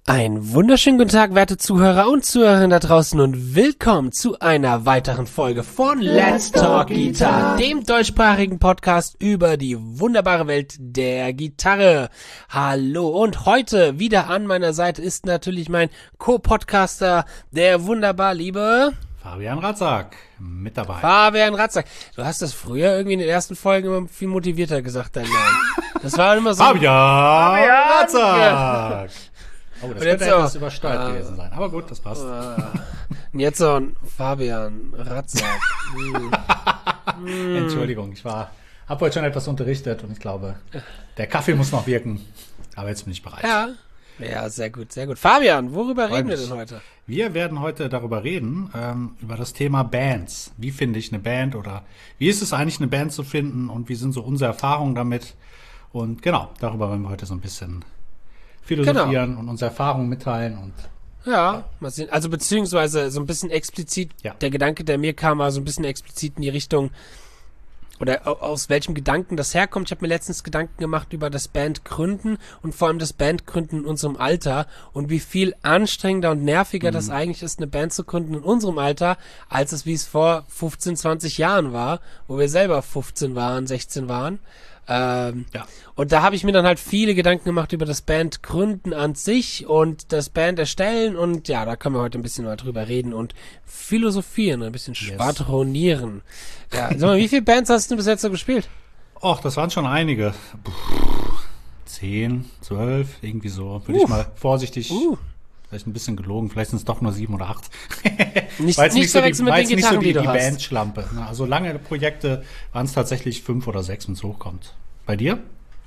Einen wunderschönen guten Tag, werte Zuhörer und Zuhörerinnen da draußen und willkommen zu einer weiteren Folge von Let's Talk Guitar, dem deutschsprachigen Podcast über die wunderbare Welt der Gitarre. Hallo und heute wieder an meiner Seite ist natürlich mein Co-Podcaster, der wunderbar liebe Fabian Ratzak mit dabei. Fabian Ratzak. Du hast das früher irgendwie in den ersten Folgen immer viel motivierter gesagt, dein Name. Das war immer so. Fabian Ratzak. Oh, das könnte etwas so, übersteuert gewesen sein. Aber gut, das passt. Und jetzt so ein Fabian Ratzak. Entschuldigung, habe heute schon etwas unterrichtet und ich glaube, der Kaffee muss noch wirken. Aber jetzt bin ich bereit. Ja, sehr gut, sehr gut. Fabian, worüber reden wir denn heute? Wir werden heute darüber reden, über das Thema Bands. Wie finde ich eine Band oder wie ist es eigentlich, eine Band zu finden und wie sind so unsere Erfahrungen damit? Und genau, darüber wollen wir heute so ein bisschen philosophieren und unsere Erfahrungen mitteilen und ja, mal sehen. Also beziehungsweise so ein bisschen explizit, der Gedanke, der mir kam, war so ein bisschen explizit in die Richtung, oder aus welchem Gedanken das herkommt. Ich habe mir letztens Gedanken gemacht über das Bandgründen und vor allem das Bandgründen in unserem Alter und wie viel anstrengender und nerviger das eigentlich ist, eine Band zu gründen in unserem Alter, als es wie es vor 15, 20 Jahren war, wo wir selber 15 waren, 16 waren. Und da habe ich mir dann halt viele Gedanken gemacht über das Bandgründen an sich und das Band erstellen und ja, da können wir heute ein bisschen mal drüber reden und philosophieren, ein bisschen schwadronieren. Ja, sag mal, wie viele Bands hast du bis jetzt so gespielt? Och, das waren schon einige. 10, 12, irgendwie so, würde ich mal vorsichtig, vielleicht ein bisschen gelogen, vielleicht sind es doch nur 7 oder 8. Nicht verwechseln mit den Gitarren, die du hast. Die Bandschlampe. Also lange Projekte waren es tatsächlich 5 oder 6, wenn es hochkommt. Bei dir?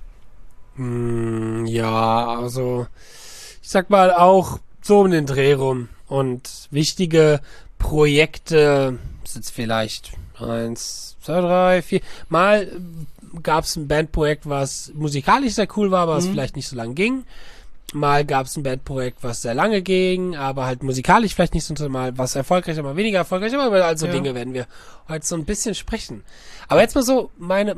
Ja, also ich sag mal auch so um den Dreh rum. Und wichtige Projekte sind jetzt vielleicht 1, 2, 3, 4. Mal gab es ein Bandprojekt, was musikalisch sehr cool war, aber was vielleicht nicht so lang ging. Mal gab es ein Bandprojekt, was sehr lange ging, aber halt musikalisch vielleicht nicht so, mal was erfolgreicher, mal weniger erfolgreich, aber über also Dinge werden wir heute so ein bisschen sprechen. Aber jetzt mal so meine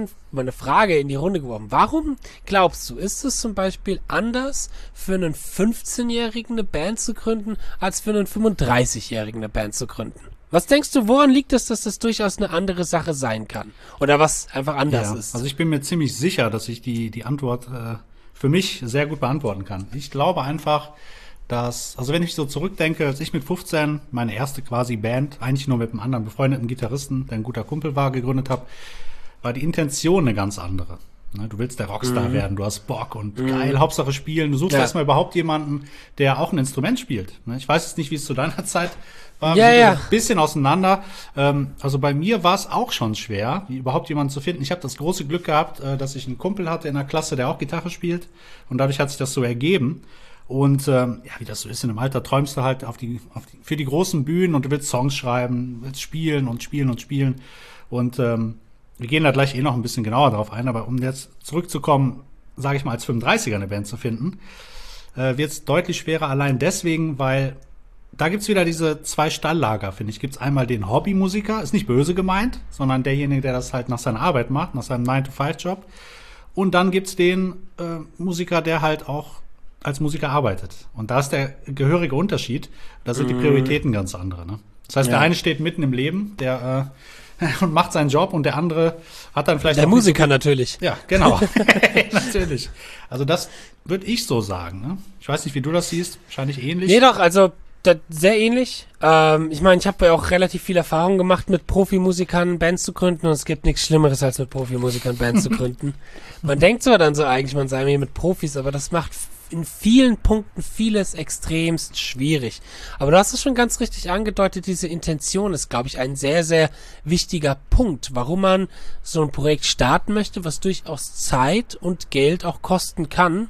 Frage in die Runde geworfen. Warum glaubst du, ist es zum Beispiel anders für einen 15-Jährigen eine Band zu gründen, als für einen 35-Jährigen eine Band zu gründen? Was denkst du, woran liegt es, dass das durchaus eine andere Sache sein kann? Oder was einfach anders ist? Also ich bin mir ziemlich sicher, dass ich die Antwort für mich sehr gut beantworten kann. Ich glaube einfach, dass, also wenn ich so zurückdenke, als ich mit 15 meine erste quasi Band, eigentlich nur mit einem anderen befreundeten Gitarristen, der ein guter Kumpel war, gegründet habe, war die Intention eine ganz andere. Du willst der Rockstar werden, du hast Bock und geil, Hauptsache spielen. Du suchst erstmal überhaupt jemanden, der auch ein Instrument spielt. Ich weiß jetzt nicht, wie es zu deiner Zeit war. Wir sind ein bisschen auseinander. Also bei mir war es auch schon schwer, überhaupt jemanden zu finden. Ich habe das große Glück gehabt, dass ich einen Kumpel hatte in der Klasse, der auch Gitarre spielt. Und dadurch hat sich das so ergeben. Und wie das so ist, in einem Alter träumst du halt für die großen Bühnen und du willst Songs schreiben, willst spielen und spielen und spielen. Und wir gehen da gleich noch ein bisschen genauer drauf ein, aber um jetzt zurückzukommen, sage ich mal, als 35er eine Band zu finden, wird es deutlich schwerer, allein deswegen, weil da gibt's wieder diese 2 Stalllager, finde ich. Gibt's einmal den Hobbymusiker, ist nicht böse gemeint, sondern derjenige, der das halt nach seiner Arbeit macht, nach seinem 9-to-5-Job. Und dann gibt's den Musiker, der halt auch als Musiker arbeitet. Und da ist der gehörige Unterschied. Da sind die Prioritäten ganz andere. Ne? Das heißt, der eine steht mitten im Leben, der und macht seinen Job und der andere hat dann vielleicht der Musiker natürlich. Ja, genau. Natürlich. Also das würde ich so sagen. Ne? Ich weiß nicht, wie du das siehst. Wahrscheinlich ähnlich. Nee, doch, also sehr ähnlich. Ich meine, ich habe ja auch relativ viel Erfahrung gemacht, mit Profimusikern Bands zu gründen und es gibt nichts Schlimmeres, als mit Profimusikern Bands zu gründen. Man denkt zwar dann so eigentlich, man sei hier mit Profis, aber das macht in vielen Punkten vieles extremst schwierig. Aber du hast es schon ganz richtig angedeutet, diese Intention ist, glaube ich, ein sehr, sehr wichtiger Punkt, warum man so ein Projekt starten möchte, was durchaus Zeit und Geld auch kosten kann.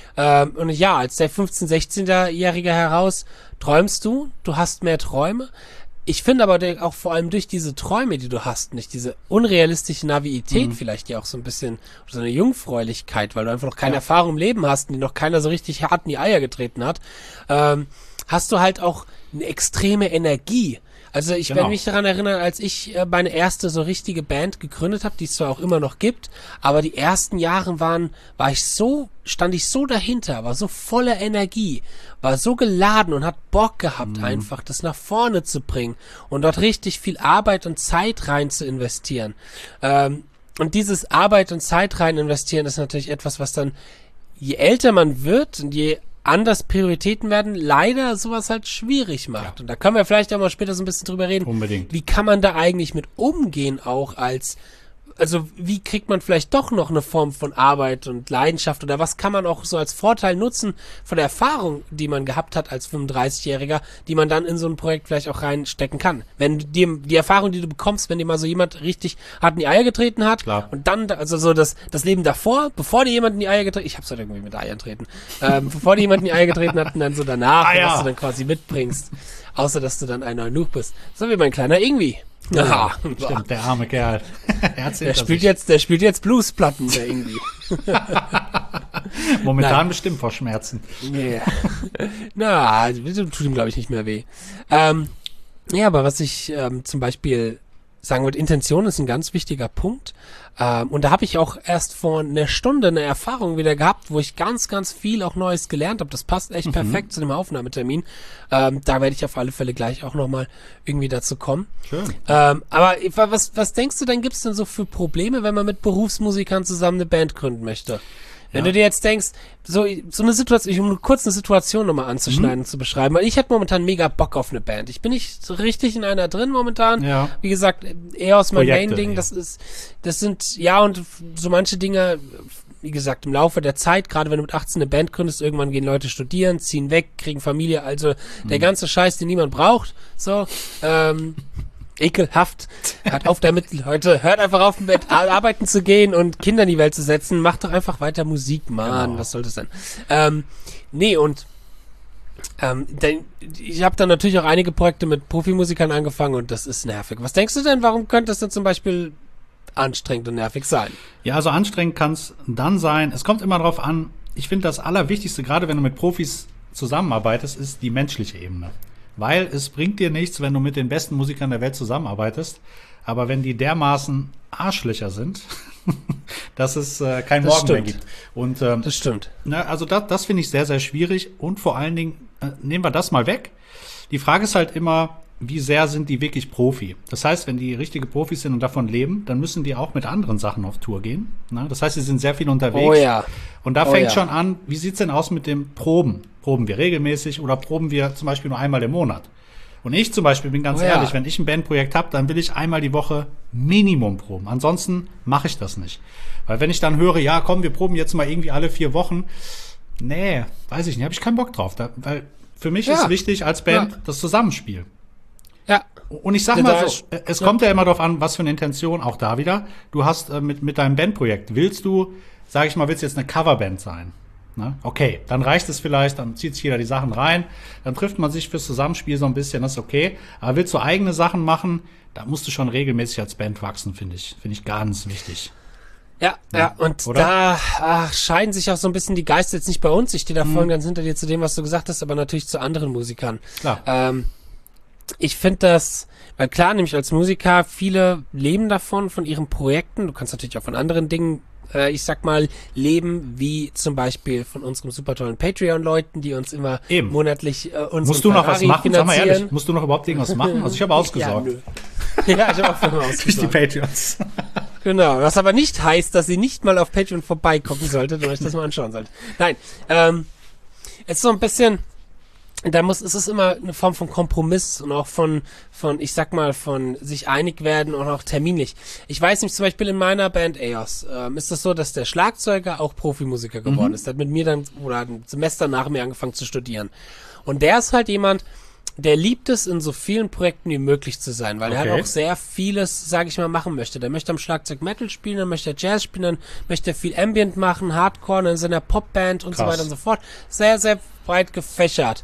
Und ja, als der 15-, 16-Jährige heraus träumst du hast mehr Träume. Ich finde aber auch vor allem durch diese Träume, die du hast, nicht diese unrealistische Naivität vielleicht ja auch so ein bisschen, so eine Jungfräulichkeit, weil du einfach noch keine Erfahrung im Leben hast und die noch keiner so richtig hart in die Eier getreten hat, hast du halt auch eine extreme Energie. Also ich Genau. werde mich daran erinnern, als ich meine erste so richtige Band gegründet habe, die es zwar auch immer noch gibt, aber die ersten Jahre stand ich so dahinter, war so voller Energie, war so geladen und hat Bock gehabt einfach, das nach vorne zu bringen und dort richtig viel Arbeit und Zeit rein zu investieren. Und dieses Arbeit und Zeit rein investieren ist natürlich etwas, was dann, je älter man wird und je anders Prioritäten werden, leider sowas halt schwierig macht. Ja. Und da können wir vielleicht auch mal später so ein bisschen drüber reden. Unbedingt. Wie kann man da eigentlich mit umgehen auch also wie kriegt man vielleicht doch noch eine Form von Arbeit und Leidenschaft oder was kann man auch so als Vorteil nutzen von der Erfahrung, die man gehabt hat als 35-Jähriger, die man dann in so ein Projekt vielleicht auch reinstecken kann. Wenn die Erfahrung, die du bekommst, wenn dir mal so jemand richtig hart in die Eier getreten hat. Klar. Und dann, also so das Leben davor, bevor dir jemand in die Eier getreten, ich hab's halt irgendwie mit Eiern treten, bevor dir jemand in die Eier getreten hat und dann so danach, was du dann quasi mitbringst. Außer, dass du dann ein Eunuch bist. So wie mein kleiner Ingwie. Ja, stimmt, der arme Kerl. Der spielt jetzt Bluesplatten, der Ingwie. Momentan bestimmt vor Schmerzen. Yeah. Na, tut ihm, glaube ich, nicht mehr weh. Ja, aber was ich zum Beispiel sagen würde, Intention ist ein ganz wichtiger Punkt. Und da habe ich auch erst vor einer Stunde eine Erfahrung wieder gehabt, wo ich ganz, ganz viel auch Neues gelernt habe. Das passt echt perfekt zu dem Aufnahmetermin. Da werde ich auf alle Fälle gleich auch nochmal irgendwie dazu kommen. Schön. Aber was denkst du denn, gibt's denn so für Probleme, wenn man mit Berufsmusikern zusammen eine Band gründen möchte? Wenn du dir jetzt denkst, so eine Situation, um kurz eine Situation nochmal anzuschneiden und zu beschreiben, weil ich hätte momentan mega Bock auf eine Band. Ich bin nicht so richtig in einer drin momentan. Ja. Wie gesagt, eher aus meinem Projekte, Main-Ding. ja. Das sind, ja, und so manche Dinge, wie gesagt, im Laufe der Zeit, gerade wenn du mit 18 eine Band gründest, irgendwann gehen Leute studieren, ziehen weg, kriegen Familie, also der ganze Scheiß, den niemand braucht, so, ekelhaft. Hört auf damit, Leute. Hört einfach auf, mit arbeiten zu gehen und Kinder in die Welt zu setzen. Macht doch einfach weiter Musik, Mann. Genau. Was soll das denn? Nee, und ich habe dann natürlich auch einige Projekte mit Profimusikern angefangen und das ist nervig. Was denkst du denn, warum könnte es denn zum Beispiel anstrengend und nervig sein? Ja, also anstrengend kann es dann sein. Es kommt immer drauf an. Ich finde, das Allerwichtigste, gerade wenn du mit Profis zusammenarbeitest, ist die menschliche Ebene. Weil es bringt dir nichts, wenn du mit den besten Musikern der Welt zusammenarbeitest. Aber wenn die dermaßen Arschlöcher sind, dass es kein Morgen mehr gibt. Und Das stimmt. also das finde ich sehr, sehr schwierig. Und vor allen Dingen, nehmen wir das mal weg. Die Frage ist halt immer, wie sehr sind die wirklich Profi? Das heißt, wenn die richtige Profis sind und davon leben, dann müssen die auch mit anderen Sachen auf Tour gehen. Ne? Das heißt, sie sind sehr viel unterwegs. Oh ja. Und da Oh fängt ja. schon an, wie sieht's denn aus mit dem Proben? Proben wir regelmäßig oder proben wir zum Beispiel nur einmal im Monat? Und ich zum Beispiel bin ganz Oh ja. ehrlich, wenn ich ein Bandprojekt habe, dann will ich einmal die Woche Minimum proben. Ansonsten mache ich das nicht. Weil wenn ich dann höre, ja komm, wir proben jetzt mal irgendwie alle 4 Wochen, nee, weiß ich nicht, habe ich keinen Bock drauf. Weil für mich Ja. ist wichtig als Band Ja. das Zusammenspiel. Ja. Und ich sag Ja, mal da so, ist- es kommt ja immer darauf an, was für eine Intention, auch da wieder. Du hast mit deinem Bandprojekt, willst du jetzt eine Coverband sein? Ne? Okay, dann reicht es vielleicht, dann zieht sich jeder die Sachen rein, dann trifft man sich fürs Zusammenspiel so ein bisschen, das ist okay. Aber willst du eigene Sachen machen, da musst du schon regelmäßig als Band wachsen, finde ich. Finde ich ganz wichtig. Ja, und Oder? da scheiden sich auch so ein bisschen die Geister, jetzt nicht bei uns, ich stehe da voll und ganz hinter dir zu dem, was du gesagt hast, aber natürlich zu anderen Musikern. Klar. Ich finde das, weil klar, nämlich als Musiker, viele leben davon, von ihren Projekten, du kannst natürlich auch von anderen Dingen, ich sag mal, leben, wie zum Beispiel von unserem super tollen Patreon-Leuten, die uns immer Eben. monatlich unseren Musst du noch was Ferrari machen? Sag mal finanzieren. ehrlich, musst du noch überhaupt irgendwas machen? Also ich habe ausgesorgt. Ja, nö. Ja, ich habe auch für immer Durch die ausgesorgt. Patreons. Genau, was aber nicht heißt, dass sie nicht mal auf Patreon vorbeigucken solltet und euch das mal anschauen solltet. Nein, es ist so ein bisschen, es ist immer eine Form von Kompromiss und auch von, ich sag mal, von sich einig werden und auch terminlich. Ich weiß nicht, zum Beispiel in meiner Band EOS, ist das so, dass der Schlagzeuger auch Profimusiker geworden ist. Der hat mit mir dann, oder ein Semester nach mir angefangen zu studieren. Und der ist halt jemand, der liebt es, in so vielen Projekten wie möglich zu sein, weil er Okay. halt auch sehr vieles, sage ich mal, machen möchte. Der möchte am Schlagzeug Metal spielen, dann möchte er Jazz spielen, dann möchte er viel Ambient machen, Hardcore, dann in seiner Popband und so Krass. weiter und so fort. Sehr, sehr breit gefächert.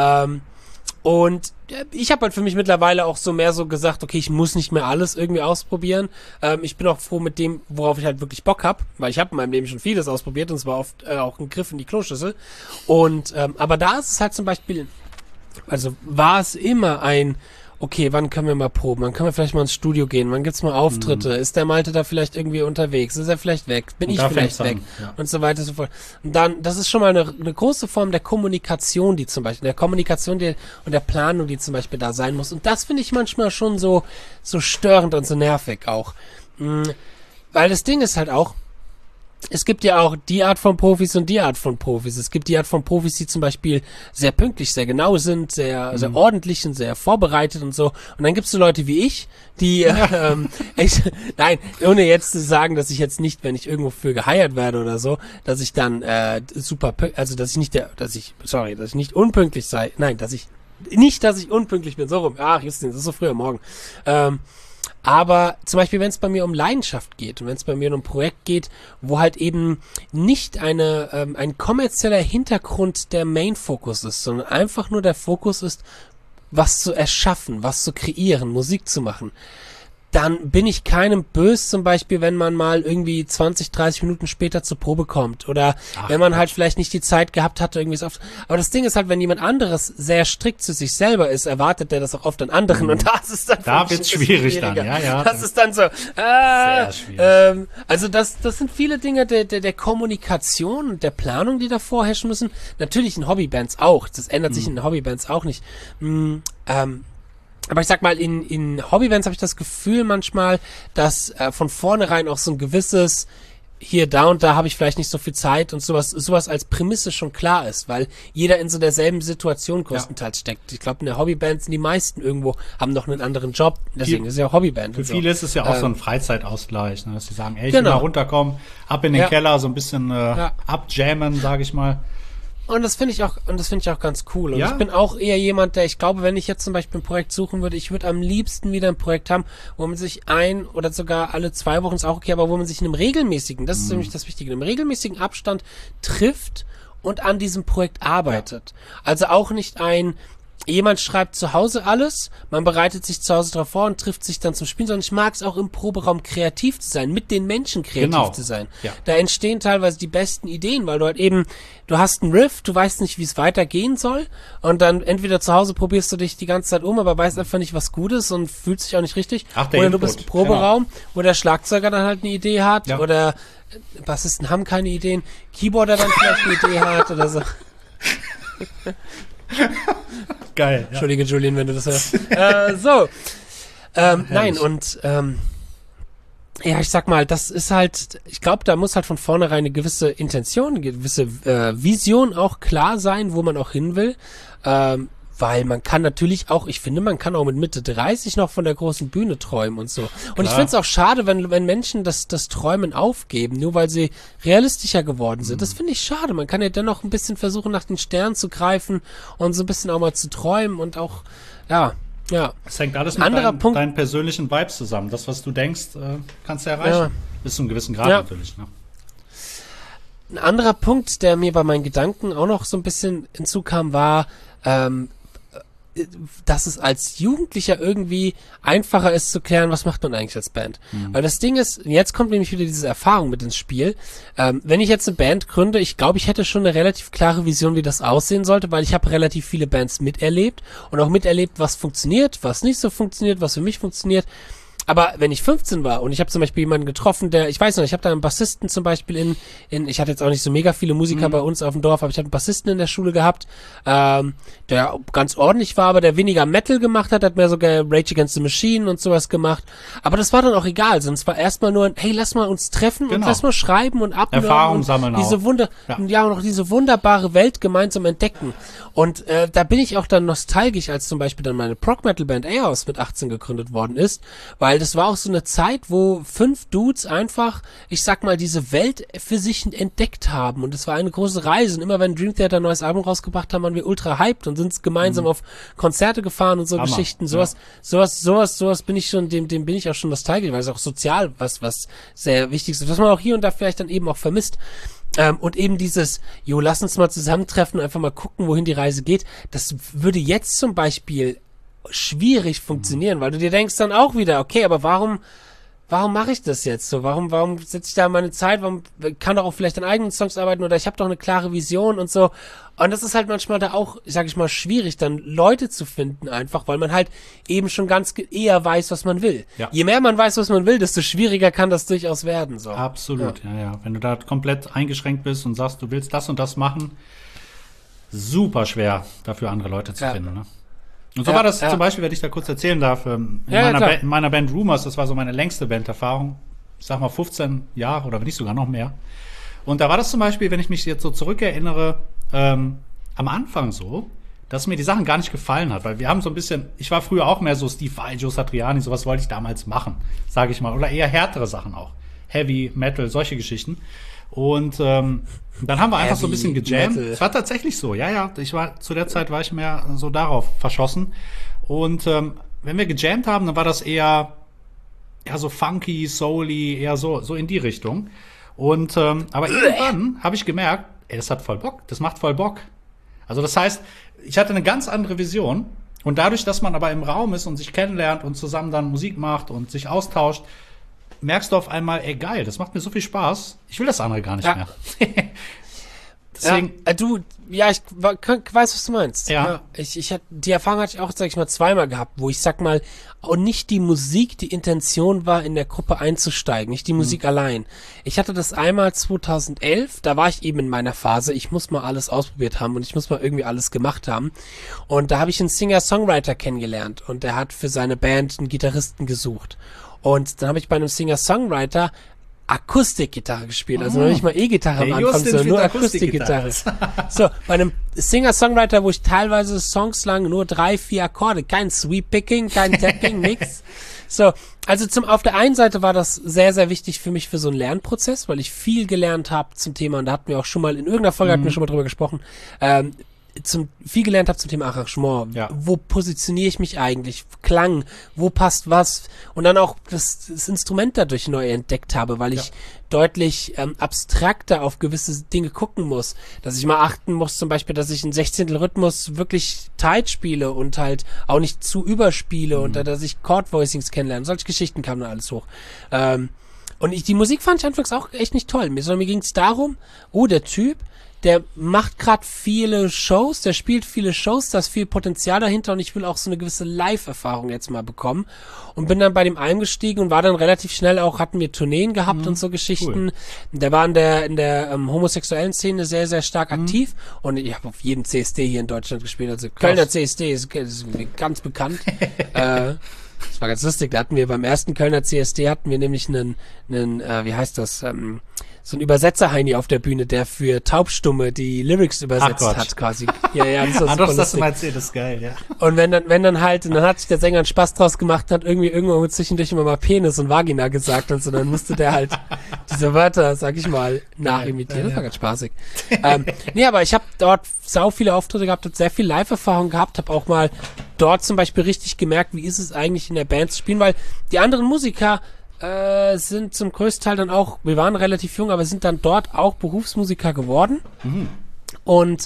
Und ich habe halt für mich mittlerweile auch so mehr so gesagt, okay, ich muss nicht mehr alles irgendwie ausprobieren. Ich bin auch froh mit dem, worauf ich halt wirklich Bock hab, weil ich habe in meinem Leben schon vieles ausprobiert und es war oft auch ein Griff in die Kloschüssel. Und aber da ist es halt zum Beispiel, also war es immer ein okay, wann können wir mal proben? Wann können wir vielleicht mal ins Studio gehen? Wann gibt's mal Auftritte? Ist der Malte da vielleicht irgendwie unterwegs? Ist er vielleicht weg? Bin ich vielleicht weg? Ja. Und so weiter und so fort. Und dann, das ist schon mal eine große Form der Kommunikation, die zum Beispiel, und der Planung, die zum Beispiel da sein muss. Und das finde ich manchmal schon so störend und so nervig auch. Weil das Ding ist halt auch, es gibt ja auch die Art von Profis und die Art von Profis. Es gibt die Art von Profis, die zum Beispiel sehr pünktlich, sehr genau sind, sehr ordentlich und sehr vorbereitet und so. Und dann gibt's so Leute wie ich, die, nein, ohne jetzt zu sagen, dass ich jetzt nicht, wenn ich irgendwo für geheiert werde oder so, dass ich dann dass ich nicht unpünktlich sei. Nein, dass ich unpünktlich bin, so rum. Ach, Justin, das ist so früh am Morgen. Aber zum Beispiel, wenn es bei mir um Leidenschaft geht und wenn es bei mir um ein Projekt geht, wo halt eben nicht ein kommerzieller Hintergrund der Main-Fokus ist, sondern einfach nur der Fokus ist, was zu erschaffen, was zu kreieren, Musik zu machen, dann bin ich keinem böse, zum Beispiel, wenn man mal irgendwie 20, 30 Minuten später zur Probe kommt oder wenn man halt vielleicht nicht die Zeit gehabt hatte, irgendwie so oft. Aber das Ding ist halt, wenn jemand anderes sehr strikt zu sich selber ist, erwartet der das auch oft an anderen und da ist es dann da wird's schwierig dann, ja. Das ist dann so, sehr schwierig. also das sind viele Dinge der Kommunikation und der Planung, die da vorherrschen müssen. Natürlich in Hobbybands auch. Das ändert sich in Hobbybands auch nicht. Aber ich sag mal, in Hobbybands habe ich das Gefühl manchmal, dass von vornherein auch so ein gewisses hier, da und da habe ich vielleicht nicht so viel Zeit und sowas als Prämisse schon klar ist, weil jeder in so derselben Situation größtenteils steckt. Ich glaube, in der Hobbyband sind die meisten irgendwo, haben noch einen anderen Job, deswegen ist es ja Hobbyband. Für viele ist es ja auch so ein Freizeitausgleich, ne, dass sie sagen, ey, ich will mal runterkommen, ab in den Keller, so ein bisschen abjammen, sage ich mal. Und das finde ich auch ganz cool. Und ich bin auch eher jemand, der, ich glaube, wenn ich jetzt zum Beispiel ein Projekt suchen würde, ich würde am liebsten wieder ein Projekt haben, wo man sich oder sogar alle 2 Wochen ist auch okay, aber wo man sich in einem regelmäßigen, das ist nämlich das Wichtige, in einem regelmäßigen Abstand trifft und an diesem Projekt arbeitet. Also auch nicht jemand schreibt zu Hause alles, man bereitet sich zu Hause drauf vor und trifft sich dann zum Spielen, sondern ich mag es auch im Proberaum kreativ zu sein, mit den Menschen kreativ zu sein. Ja. Da entstehen teilweise die besten Ideen, weil du halt eben, du hast einen Riff, du weißt nicht, wie es weitergehen soll und dann entweder zu Hause probierst du dich die ganze Zeit aber weißt einfach nicht, was gut ist und fühlst dich auch nicht richtig. Oder du bist im Proberaum, wo der Schlagzeuger dann halt eine Idee hat oder Bassisten haben keine Ideen, Keyboarder dann vielleicht eine Idee hat oder so. Geil. Ja. Entschuldige, Julian, wenn du das hörst. Nein, und ich sag mal, das ist halt, ich glaube, da muss halt von vornherein eine gewisse Intention, eine gewisse Vision auch klar sein, wo man auch hin will. Weil man kann natürlich auch, ich finde, man kann auch mit Mitte 30 noch von der großen Bühne träumen und so. Und ich finde es auch schade, wenn Menschen das Träumen aufgeben, nur weil sie realistischer geworden sind. Das finde ich schade. Man kann ja dennoch ein bisschen versuchen, nach den Sternen zu greifen und so ein bisschen auch mal zu träumen und auch, ja. Es hängt alles mit deinen persönlichen Vibes zusammen. Das, was du denkst, kannst du erreichen. Ja. Bis zu einem gewissen Grad natürlich, ne? Ein anderer Punkt, der mir bei meinen Gedanken auch noch so ein bisschen hinzukam, war, dass es als Jugendlicher irgendwie einfacher ist zu klären, was macht man eigentlich als Band. Weil das Ding ist, jetzt kommt nämlich wieder diese Erfahrung mit ins Spiel. Wenn ich jetzt eine Band gründe, ich glaube, ich hätte schon eine relativ klare Vision, wie das aussehen sollte, weil ich habe relativ viele Bands miterlebt und auch miterlebt, was funktioniert, was nicht so funktioniert, was für mich funktioniert. Aber wenn ich 15 war und ich habe zum Beispiel jemanden getroffen, ich weiß noch, ich habe da einen Bassisten zum Beispiel ich hatte jetzt auch nicht so mega viele Musiker bei uns auf dem Dorf, aber ich habe einen Bassisten in der Schule gehabt, der ganz ordentlich war, aber der weniger Metal gemacht hat mehr sogar Rage Against the Machine und sowas gemacht. Aber das war dann auch egal, sonst war erstmal nur hey, lass mal uns treffen und lass mal schreiben und abhören Erfahrung sammeln diese und auch diese wunderbare Welt gemeinsam entdecken. Und da bin ich auch dann nostalgisch, als zum Beispiel dann meine Prog-Metal-Band A-House mit 18 gegründet worden ist, weil das war auch so eine Zeit, wo 5 Dudes einfach, ich sag mal, diese Welt für sich entdeckt haben und es war eine große Reise und immer wenn Dream Theater ein neues Album rausgebracht haben, waren wir ultra hyped und sind gemeinsam auf Konzerte gefahren und so Hammer. Geschichten, sowas bin ich schon, dem bin ich auch schon nostalgisch, weil es auch sozial was sehr wichtig ist, was man auch hier und da vielleicht dann eben auch vermisst. Und eben dieses, lass uns mal zusammentreffen und einfach mal gucken, wohin die Reise geht, das würde jetzt zum Beispiel schwierig funktionieren, weil du dir denkst dann auch wieder, okay, aber warum warum mache ich das jetzt so? Warum setze ich da meine Zeit? Warum kann doch auch vielleicht an eigenen Songs arbeiten oder ich habe doch eine klare Vision und so. Und das ist halt manchmal da auch, sag ich mal, schwierig, dann Leute zu finden einfach, weil man halt eben schon ganz eher weiß, was man will. Ja. Je mehr man weiß, was man will, desto schwieriger kann das durchaus werden. So. Absolut, ja. Wenn du da komplett eingeschränkt bist und sagst, du willst das und das machen, super schwer, dafür andere Leute zu finden. Ne? Und so war das zum Beispiel, wenn ich da kurz erzählen darf, in meiner Band Rumors, das war so meine längste Banderfahrung, ich sag mal 15 Jahre oder wenn nicht sogar noch mehr. Und da war das zum Beispiel, wenn ich mich jetzt so zurückerinnere, am Anfang so, dass mir die Sachen gar nicht gefallen hat, weil wir haben so ein bisschen, ich war früher auch mehr so Steve Vai, Joe Satriani, sowas wollte ich damals machen, sage ich mal, oder eher härtere Sachen auch, Heavy, Metal, solche Geschichten. Und dann haben wir einfach so ein bisschen gejammt. Es war tatsächlich so, ja. Zu der Zeit war ich mehr so darauf verschossen. Und wenn wir gejammt haben, dann war das eher so funky, souly, eher so in die Richtung. Und aber irgendwann habe ich gemerkt, das hat voll Bock, das macht voll Bock. Also das heißt, ich hatte eine ganz andere Vision. Und dadurch, dass man aber im Raum ist und sich kennenlernt und zusammen dann Musik macht und sich austauscht, merkst du auf einmal, ey geil, das macht mir so viel Spaß, ich will das andere gar nicht mehr. Deswegen, ich weiß, was du meinst. Ja. Die Erfahrung hatte ich auch, sag ich mal, zweimal gehabt, wo ich sag mal, auch nicht die Musik die Intention war, in der Gruppe einzusteigen, nicht die Musik allein. Ich hatte das einmal 2011, da war ich eben in meiner Phase, ich muss mal alles ausprobiert haben und ich muss mal irgendwie alles gemacht haben. Und da habe ich einen Singer-Songwriter kennengelernt und der hat für seine Band einen Gitarristen gesucht. Und dann habe ich bei einem Singer-Songwriter Akustikgitarre gespielt, also noch nicht mal E-Gitarre am Anfang, sondern nur Akustikgitarre. So, bei einem Singer-Songwriter, wo ich teilweise Songs lang nur 3, 4 Akkorde, kein Sweep-Picking, kein Tapping, nix. So, also auf der einen Seite war das sehr, sehr wichtig für mich für so einen Lernprozess, weil ich viel gelernt habe zum Thema, und da hatten wir auch schon mal, in irgendeiner Folge hatten wir schon mal drüber gesprochen, viel gelernt habe zum Thema Arrangement. Ja. Wo positioniere ich mich eigentlich? Klang, wo passt was? Und dann auch das Instrument dadurch neu entdeckt habe, weil ich deutlich abstrakter auf gewisse Dinge gucken muss. Dass ich mal achten muss, zum Beispiel, dass ich einen 16. Rhythmus wirklich tight spiele und halt auch nicht zu überspiele und dass ich Chord-Voicings kennenlerne. Solche Geschichten kamen dann alles hoch. Und die Musik fand ich anfangs auch echt nicht toll. Mir ging es darum, der Typ, der macht gerade viele Shows, der spielt viele Shows, da ist viel Potenzial dahinter und ich will auch so eine gewisse Live-Erfahrung jetzt mal bekommen und bin dann bei dem eingestiegen und war dann relativ schnell auch, hatten wir Tourneen gehabt und so Geschichten. Cool. Der war in der homosexuellen Szene sehr, sehr stark aktiv und ich habe auf jedem CSD hier in Deutschland gespielt, also Kölner CSD ist ganz bekannt. Das war ganz lustig, da hatten wir beim ersten Kölner CSD hatten wir nämlich einen wie heißt das, so ein Übersetzer-Heini auf der Bühne, der für Taubstumme die Lyrics übersetzt hat, quasi. Ja, das war super lustig. Das mal erzählt, das ist geil, ja. Und wenn dann hat sich der Sänger einen Spaß draus gemacht und hat irgendwann zwischendurch immer mal Penis und Vagina gesagt und so, dann musste der halt diese Wörter, sag ich mal, nachimitieren. Das war ganz spaßig. Aber ich habe dort sau viele Auftritte gehabt, habe sehr viel Live-Erfahrung gehabt, habe auch mal dort zum Beispiel richtig gemerkt, wie ist es eigentlich in der Band zu spielen, weil die anderen Musiker sind zum größten Teil dann auch, wir waren relativ jung, aber sind dann dort auch Berufsmusiker geworden. Und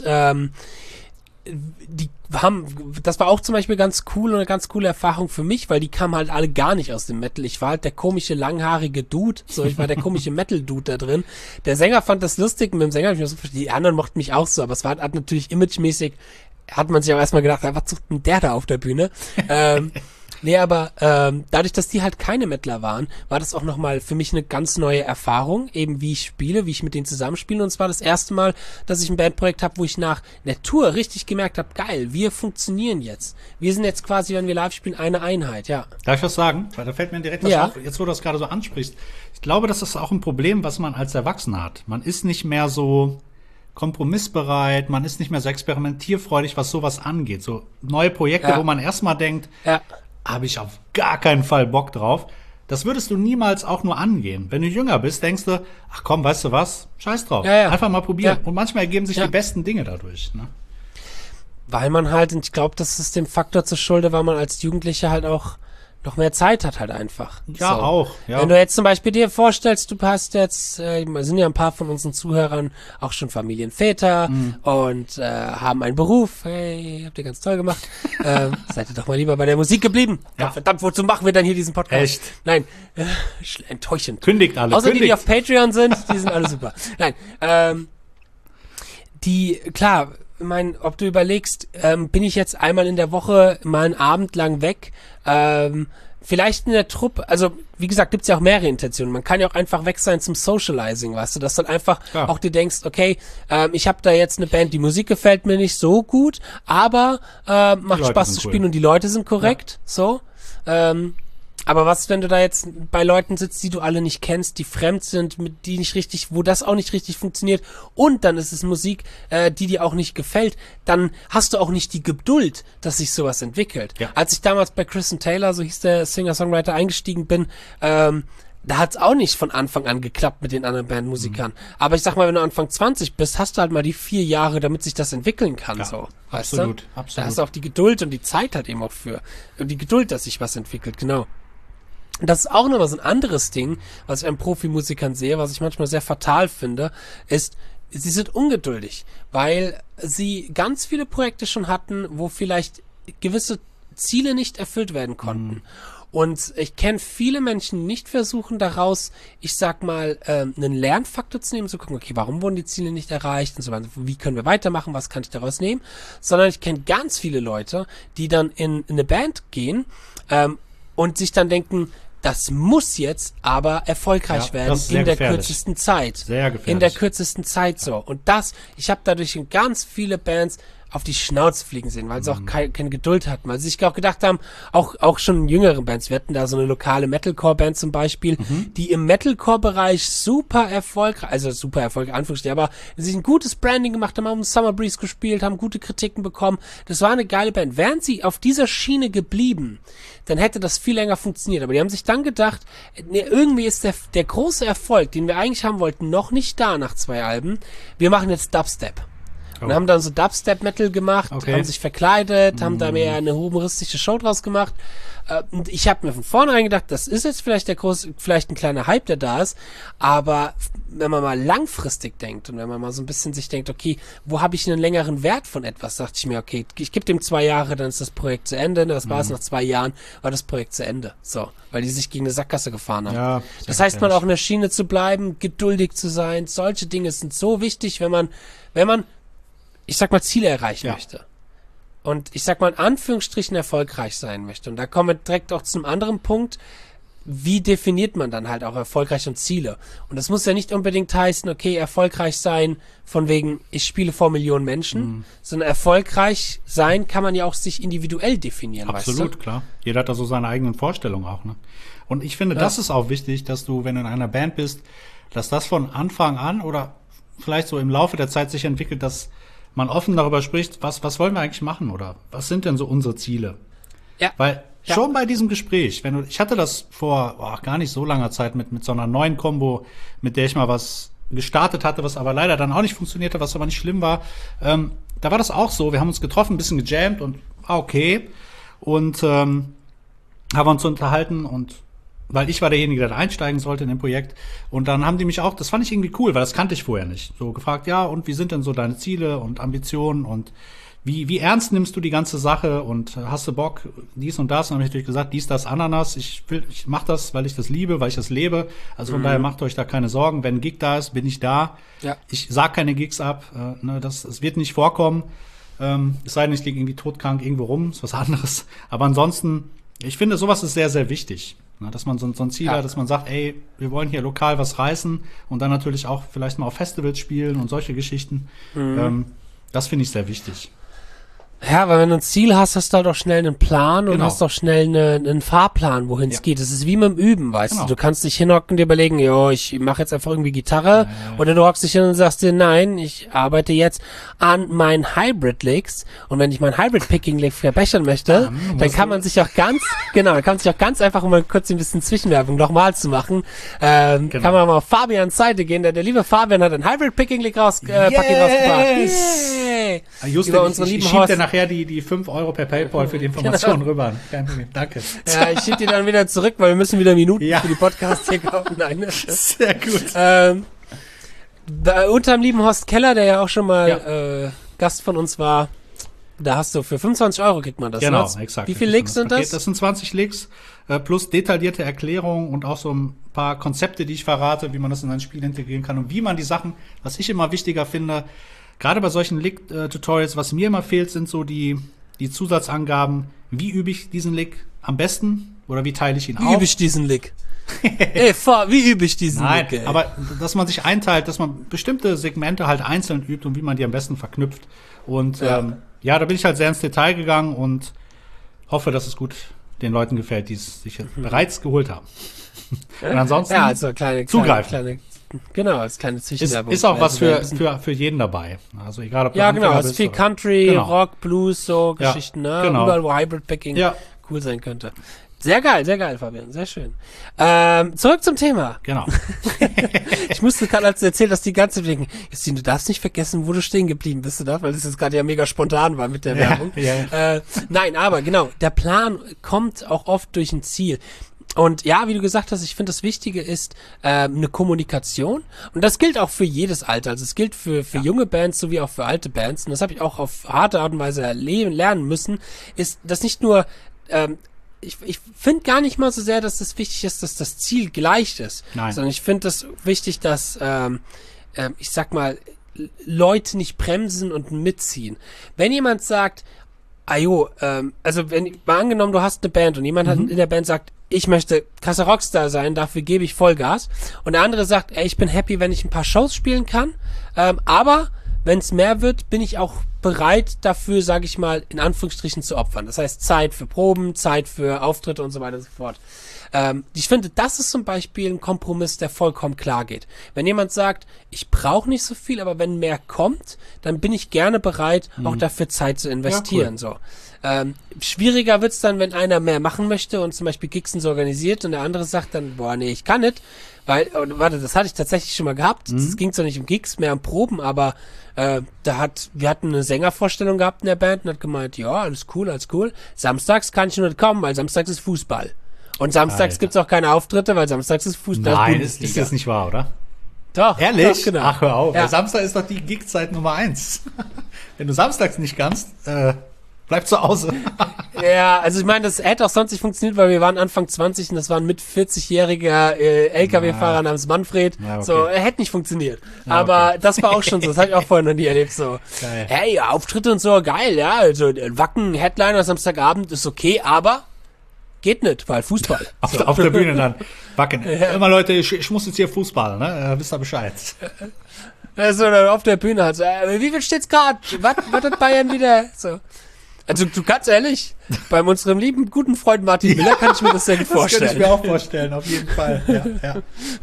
das war auch zum Beispiel ganz cool und eine ganz coole Erfahrung für mich, weil die kamen halt alle gar nicht aus dem Metal. Ich war halt der komische, langhaarige Dude, ich war der komische Metal-Dude da drin. Der Sänger fand das lustig, mit dem Sänger habe ich mir so verstanden, die anderen mochten mich auch so, aber es war halt natürlich imagemäßig, hat man sich auch erstmal gedacht, was sucht denn der da auf der Bühne? Aber dadurch, dass die halt keine Mettler waren, war das auch nochmal für mich eine ganz neue Erfahrung, eben wie ich spiele, wie ich mit denen zusammenspiele. Und es war das erste Mal, dass ich ein Bandprojekt habe, wo ich nach einer Tour richtig gemerkt habe, geil, wir funktionieren jetzt. Wir sind jetzt quasi, wenn wir live spielen, eine Einheit, ja. Darf ich was sagen? Weil da fällt mir direkt was auf, jetzt wo du das gerade so ansprichst. Ich glaube, das ist auch ein Problem, was man als Erwachsener hat. Man ist nicht mehr so kompromissbereit, man ist nicht mehr so experimentierfreudig, was sowas angeht. So neue Projekte, wo man erstmal denkt, habe ich auf gar keinen Fall Bock drauf. Das würdest du niemals auch nur angehen. Wenn du jünger bist, denkst du, ach komm, weißt du was? Scheiß drauf. Einfach mal probieren. Und manchmal ergeben sich die besten Dinge dadurch. Ne? Weil man halt, und ich glaube, das ist dem Faktor zur Schulde, weil man als Jugendlicher halt auch noch mehr Zeit hat halt einfach. Ja, auch. Ja. Wenn du jetzt zum Beispiel dir vorstellst, du hast jetzt, sind ja ein paar von unseren Zuhörern auch schon Familienväter und haben einen Beruf. Hey, habt ihr ganz toll gemacht. Seid ihr doch mal lieber bei der Musik geblieben. Ja. Verdammt, wozu machen wir dann hier diesen Podcast? Echt? Nein, enttäuschend. Kündigt alle. Außer die auf Patreon sind, die sind alle super. Nein, klar, ich meine, ob du überlegst, bin ich jetzt einmal in der Woche mal einen Abend lang weg, vielleicht in der Truppe, also wie gesagt, gibt's ja auch mehrere Intentionen. Man kann ja auch einfach weg sein zum Socializing, weißt du, dass du dann einfach auch dir denkst, okay, ich habe da jetzt eine Band, die Musik gefällt mir nicht so gut, aber macht Spaß zu spielen und die Leute sind korrekt, so. Aber was, wenn du da jetzt bei Leuten sitzt, die du alle nicht kennst, die fremd sind, mit die nicht richtig, wo das auch nicht richtig funktioniert und dann ist es Musik, die dir auch nicht gefällt, dann hast du auch nicht die Geduld, dass sich sowas entwickelt. Ja. Als ich damals bei Chris Taylor, so hieß der Singer-Songwriter, eingestiegen bin, da hat's auch nicht von Anfang an geklappt mit den anderen Bandmusikern. Aber ich sag mal, wenn du Anfang 20 bist, hast du halt mal die 4 Jahre, damit sich das entwickeln kann, so. Weißt absolut, du? absolut. Da hast du auch die Geduld und die Zeit halt eben auch für. Und die Geduld, dass sich was entwickelt, genau. Das ist auch nochmal so ein anderes Ding, was ich an Profimusikern sehe, was ich manchmal sehr fatal finde, ist, sie sind ungeduldig, weil sie ganz viele Projekte schon hatten, wo vielleicht gewisse Ziele nicht erfüllt werden konnten. Und ich kenne viele Menschen, die nicht versuchen daraus, ich sag mal, einen Lernfaktor zu nehmen, zu gucken, okay, warum wurden die Ziele nicht erreicht und so weiter, wie können wir weitermachen, was kann ich daraus nehmen, sondern ich kenne ganz viele Leute, die dann in eine Band gehen und sich dann denken, das muss jetzt aber erfolgreich werden in der kürzesten Zeit. Sehr gefährlich. In der kürzesten Zeit so. Und ich habe dadurch in ganz viele Bands auf die Schnauze fliegen sehen, weil sie auch keine Geduld hatten, weil sie sich auch gedacht haben, auch schon in jüngeren Bands, wir hatten da so eine lokale Metalcore-Band zum Beispiel, die im Metalcore-Bereich super erfolgreich, Anführungsstrichen, aber sich ein gutes Branding gemacht haben Summer Breeze gespielt, haben gute Kritiken bekommen, das war eine geile Band. Wären sie auf dieser Schiene geblieben, dann hätte das viel länger funktioniert, aber die haben sich dann gedacht, nee, irgendwie ist der große Erfolg, den wir eigentlich haben wollten, noch nicht da nach 2 Alben, wir machen jetzt Dubstep. Und haben dann so Dubstep-Metal gemacht, haben sich verkleidet, haben da mehr eine humoristische Show draus gemacht. Und ich habe mir von vornherein gedacht, das ist jetzt vielleicht vielleicht ein kleiner Hype, der da ist. Aber wenn man mal langfristig denkt und wenn man mal so ein bisschen sich denkt, okay, wo habe ich einen längeren Wert von etwas, dachte ich mir, okay, ich gebe dem 2 Jahre, dann ist das Projekt zu Ende. Das war es, nach 2 Jahren war das Projekt zu Ende. So, weil die sich gegen eine Sackgasse gefahren haben. Ja, das heißt, man auch in der Schiene zu bleiben, geduldig zu sein. Solche Dinge sind so wichtig, wenn man ich sag mal, Ziele erreichen möchte. Und ich sag mal, in Anführungsstrichen erfolgreich sein möchte. Und da kommen wir direkt auch zum anderen Punkt. Wie definiert man dann halt auch erfolgreich und Ziele? Und das muss ja nicht unbedingt heißen, okay, erfolgreich sein von wegen, ich spiele vor Millionen Menschen, sondern erfolgreich sein kann man ja auch sich individuell definieren, absolut, weißt du? Klar. Jeder hat da so seine eigenen Vorstellungen auch, ne? Und ich finde, das ist auch wichtig, dass du, wenn du in einer Band bist, dass das von Anfang an oder vielleicht so im Laufe der Zeit sich entwickelt, dass man offen darüber spricht, was wollen wir eigentlich machen oder was sind denn so unsere Ziele? Ja. Weil schon bei diesem Gespräch, ich hatte das vor gar nicht so langer Zeit mit so einer neuen Combo, mit der ich mal was gestartet hatte, was aber leider dann auch nicht funktionierte, was aber nicht schlimm war. Da war das auch so, wir haben uns getroffen, ein bisschen gejammt und okay. Und haben uns unterhalten und weil ich war derjenige, der da einsteigen sollte in dem Projekt. Und dann haben die mich auch, das fand ich irgendwie cool, weil das kannte ich vorher nicht. So gefragt, ja, und wie sind denn so deine Ziele und Ambitionen und wie ernst nimmst du die ganze Sache und hast du Bock, dies und das? Und dann habe ich natürlich gesagt, dies, das, Ananas. Ich mache das, weil ich das liebe, weil ich das lebe. Also von daher macht euch da keine Sorgen. Wenn ein Gig da ist, bin ich da. Ja. Ich sag keine Gigs ab. Das wird nicht vorkommen. Es sei denn, ich liege irgendwie todkrank irgendwo rum, ist was anderes. Aber ansonsten, ich finde, sowas ist sehr, sehr wichtig. Dass man so ein Ziel hat, dass man sagt, ey, wir wollen hier lokal was reißen und dann natürlich auch vielleicht mal auf Festivals spielen und solche Geschichten. Das finde ich sehr wichtig. Ja, weil wenn du ein Ziel hast, hast du halt auch schnell einen Plan und hast auch schnell einen Fahrplan, wohin es geht. Das ist wie mit dem Üben, weißt du. Du kannst dich hinhocken und dir überlegen, ich mache jetzt einfach irgendwie Gitarre oder du hockst dich hin und sagst dir, nein, ich arbeite jetzt an meinen Hybrid-Licks und wenn ich meinen Hybrid-Picking-Lick verbessern möchte, dann kann man sich auch ganz einfach, um mal kurz ein bisschen Zwischenwerbung nochmal zu machen, kann man mal auf Fabians Seite gehen, der liebe Fabian hat einen Hybrid-Picking-Lick rausgebracht. Yay! Just, Über ich unseren lieben schieb dir Host. nachher die 5 Euro per PayPal für die Informationen rüber. Kein Problem, danke. Ja, ich schieb die dann wieder zurück, weil wir müssen wieder Minuten Ja. für die Podcasts hier kaufen. Nein, ne? Sehr gut. Unterm lieben Horst Keller, der ja auch schon mal Gast von uns war, da hast du für 25 Euro kriegt man das. Genau, ne? exakt. Wie viele Licks sind das? Das sind 20 Licks plus detaillierte Erklärungen und auch so ein paar Konzepte, die ich verrate, wie man das in ein Spiel integrieren kann und wie man die Sachen, was ich immer wichtiger finde, gerade bei solchen Lick-Tutorials, was mir immer fehlt, sind so die Zusatzangaben, wie übe ich diesen Lick am besten oder wie teile ich ihn Wie auf. übe ich diesen Lick? Wie übe ich diesen Nein, Lick? Ey? aber dass man sich einteilt, dass man bestimmte Segmente halt einzeln übt und wie man die am besten verknüpft. Und da bin ich halt sehr ins Detail gegangen und hoffe, dass es gut den Leuten gefällt, die es sich bereits geholt haben. Und ansonsten also kleine zugreifen. Genau, als kleine Zwischenwerbung. Ist auch was für jeden dabei. Also egal, ob du Ja, genau, Anfänger es ist bist viel oder- Country, Genau. Rock, Blues, so Ja, Geschichten, ne? genau. Überall, wo Hybrid Picking cool sein könnte. Sehr geil, Fabian, sehr schön. Zurück zum Thema. Genau. Ich musste gerade, als du erzählt hast, die ganze Zeit denken, Justine, du darfst nicht vergessen, wo du stehen geblieben bist, du darfst, weil das jetzt gerade ja mega spontan war mit der Werbung. Ja. Nein, aber genau, der Plan kommt auch oft durch ein Ziel. Und ja, wie du gesagt hast, ich finde, das Wichtige ist eine Kommunikation. Und das gilt auch für jedes Alter. Also es gilt für junge Bands sowie auch für alte Bands. Und das habe ich auch auf harte Art und Weise lernen müssen, ist, dass nicht nur ich finde gar nicht mal so sehr, dass das wichtig ist, dass das Ziel gleich ist. Nein. Sondern ich finde das wichtig, dass ich sag mal, Leute nicht bremsen und mitziehen. Wenn jemand sagt, also wenn mal angenommen, du hast eine Band und jemand hat in der Band sagt, ich möchte krasser Rockstar sein, dafür gebe ich Vollgas. Und der andere sagt, ey, ich bin happy, wenn ich ein paar Shows spielen kann, aber wenn es mehr wird, bin ich auch bereit dafür, sage ich mal, in Anführungsstrichen zu opfern. Das heißt Zeit für Proben, Zeit für Auftritte und so weiter und so fort. Ich finde, das ist zum Beispiel ein Kompromiss, der vollkommen klar geht. Wenn jemand sagt, ich brauche nicht so viel, aber wenn mehr kommt, dann bin ich gerne bereit, auch dafür Zeit zu investieren. Ja, cool. So. Schwieriger wird's dann, wenn einer mehr machen möchte und zum Beispiel Gigs so organisiert und der andere sagt dann, boah, nee, ich kann nicht. Weil, warte, das hatte ich tatsächlich schon mal gehabt. Es ging zwar nicht um Gigs, mehr um Proben, aber wir hatten eine Sängervorstellung gehabt in der Band und hat gemeint, ja, alles cool. Samstags kann ich nur nicht kommen, weil samstags ist Fußball. Und samstags Alter. gibt's auch keine Auftritte, weil samstags ist Fußball. Nein, ist das nicht wahr, oder? Doch. Ehrlich? Doch, genau. Ach, hör auf. Ja. Samstag ist doch die Gigzeit Nummer 1. Wenn du samstags nicht kannst, bleib zu Hause. Ja, also ich meine, das hätte auch sonst nicht funktioniert, weil wir waren Anfang 20 und das war ein mit 40-jähriger LKW-Fahrer namens Manfred. Ja, okay. So, hätte nicht funktioniert. Ja, Aber okay. das war auch schon so, das habe ich auch vorher noch nie erlebt. So, Geil. hey, Auftritte und so, geil, ja, also Wacken, Headliner Samstagabend ist okay, aber geht nicht, weil Fußball. Auf der Bühne dann. Backen. Immer Leute, ich muss jetzt hier Fußball, ne? Wisst ihr Bescheid. Also dann auf der Bühne halt so, wie viel steht's gerade? Was hat Bayern wieder? So. Also du ganz ehrlich, bei unserem lieben, guten Freund Martin Miller kann ich mir das sehr gut Das könnte ich vorstellen. mir auch vorstellen, auf jeden Fall. Ja.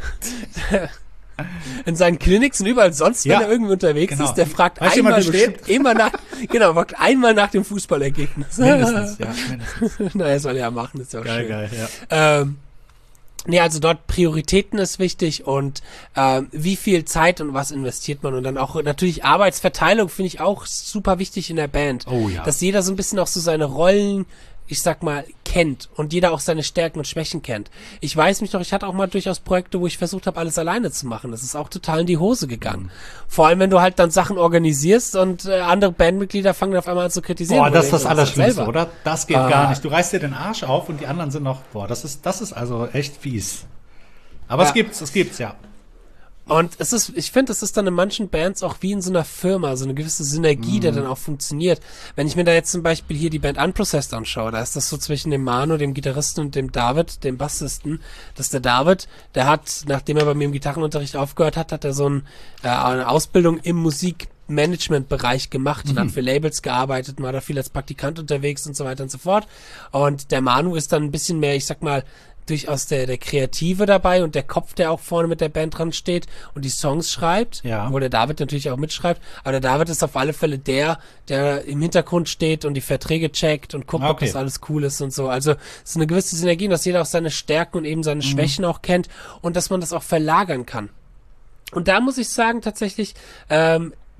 In seinen Clinics und überall sonst, wenn Ja, er irgendwie unterwegs genau. ist, der fragt Weißt du, einmal jemand steht? bestimmt, fragt einmal nach dem Fußballergebnis. Mindestens, ja. Mindestens. Naja, soll er ja machen, ist ja auch schön. Geil, ja. Nee, also dort Prioritäten ist wichtig und wie viel Zeit und was investiert man und dann auch natürlich Arbeitsverteilung finde ich auch super wichtig in der Band. Oh ja. Dass jeder so ein bisschen auch so seine Rollen, ich sag mal, kennt und jeder auch seine Stärken und Schwächen kennt. Ich weiß mich doch, ich hatte auch mal durchaus Projekte, wo ich versucht habe, alles alleine zu machen. Das ist auch total in die Hose gegangen. Vor allem, wenn du halt dann Sachen organisierst und andere Bandmitglieder fangen auf einmal an zu kritisieren. Boah, das ist Wo das du denkst, Allerschlimmste, selber. oder? Das geht gar nicht. Du reißt dir den Arsch auf und die anderen sind noch, das ist also echt fies. Aber Ja. es gibt's, ja. Und ich finde, es ist dann in manchen Bands auch wie in so einer Firma, so eine gewisse Synergie, der dann auch funktioniert. Wenn ich mir da jetzt zum Beispiel hier die Band Unprocessed anschaue, da ist das so zwischen dem Manu, dem Gitarristen und dem David, dem Bassisten, dass der David, der hat, nachdem er bei mir im Gitarrenunterricht aufgehört hat, hat er so eine Ausbildung im Musikmanagementbereich gemacht und hat für Labels gearbeitet, war da viel als Praktikant unterwegs und so weiter und so fort. Und der Manu ist dann ein bisschen mehr, ich sag mal, durchaus der Kreative dabei und der Kopf, der auch vorne mit der Band dran steht und die Songs schreibt, Ja. wo der David natürlich auch mitschreibt, aber der David ist auf alle Fälle der im Hintergrund steht und die Verträge checkt und guckt, ob Okay. das alles cool ist und so. Also es ist eine gewisse Synergie, dass jeder auch seine Stärken und eben seine Schwächen auch kennt und dass man das auch verlagern kann. Und da muss ich sagen, tatsächlich,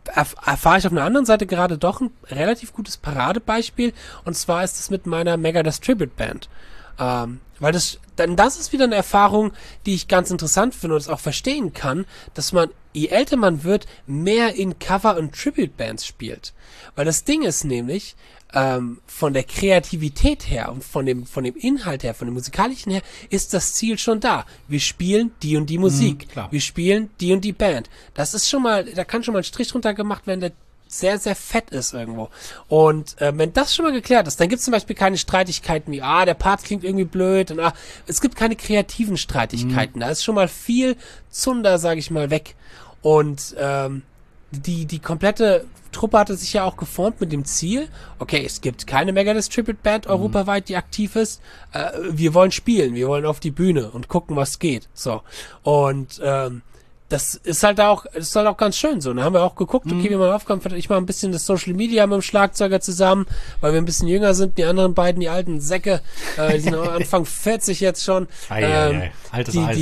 erfahre ich auf einer anderen Seite gerade doch ein relativ gutes Paradebeispiel. Und zwar ist es mit meiner Megadeth Tribute Band. Weil das ist wieder eine Erfahrung, die ich ganz interessant finde und es auch verstehen kann, dass man, je älter man wird, mehr in Cover- und Tribute-Bands spielt. Weil das Ding ist nämlich, von der Kreativität her und von dem Inhalt her, von dem musikalischen her, ist das Ziel schon da. Wir spielen die und die Musik. Wir spielen die und die Band. Das ist schon mal, da kann schon mal ein Strich drunter gemacht werden, der sehr, sehr fett ist irgendwo. Und wenn das schon mal geklärt ist, dann gibt es zum Beispiel keine Streitigkeiten wie, der Part klingt irgendwie blöd und es gibt keine kreativen Streitigkeiten. Da ist schon mal viel Zunder, sage ich mal, weg. Und die komplette Truppe hatte sich ja auch geformt mit dem Ziel, okay, es gibt keine Megadeth Tribute Band europaweit, die aktiv ist. Wir wollen spielen, wir wollen auf die Bühne und gucken, was geht. So. Und das ist halt auch ganz schön so. Da haben wir auch geguckt, okay, wie man aufkommt. Ich mache ein bisschen das Social Media mit dem Schlagzeuger zusammen, weil wir ein bisschen jünger sind. Die anderen beiden, die alten Säcke, die sind Anfang 40 jetzt schon. Altes Eisen.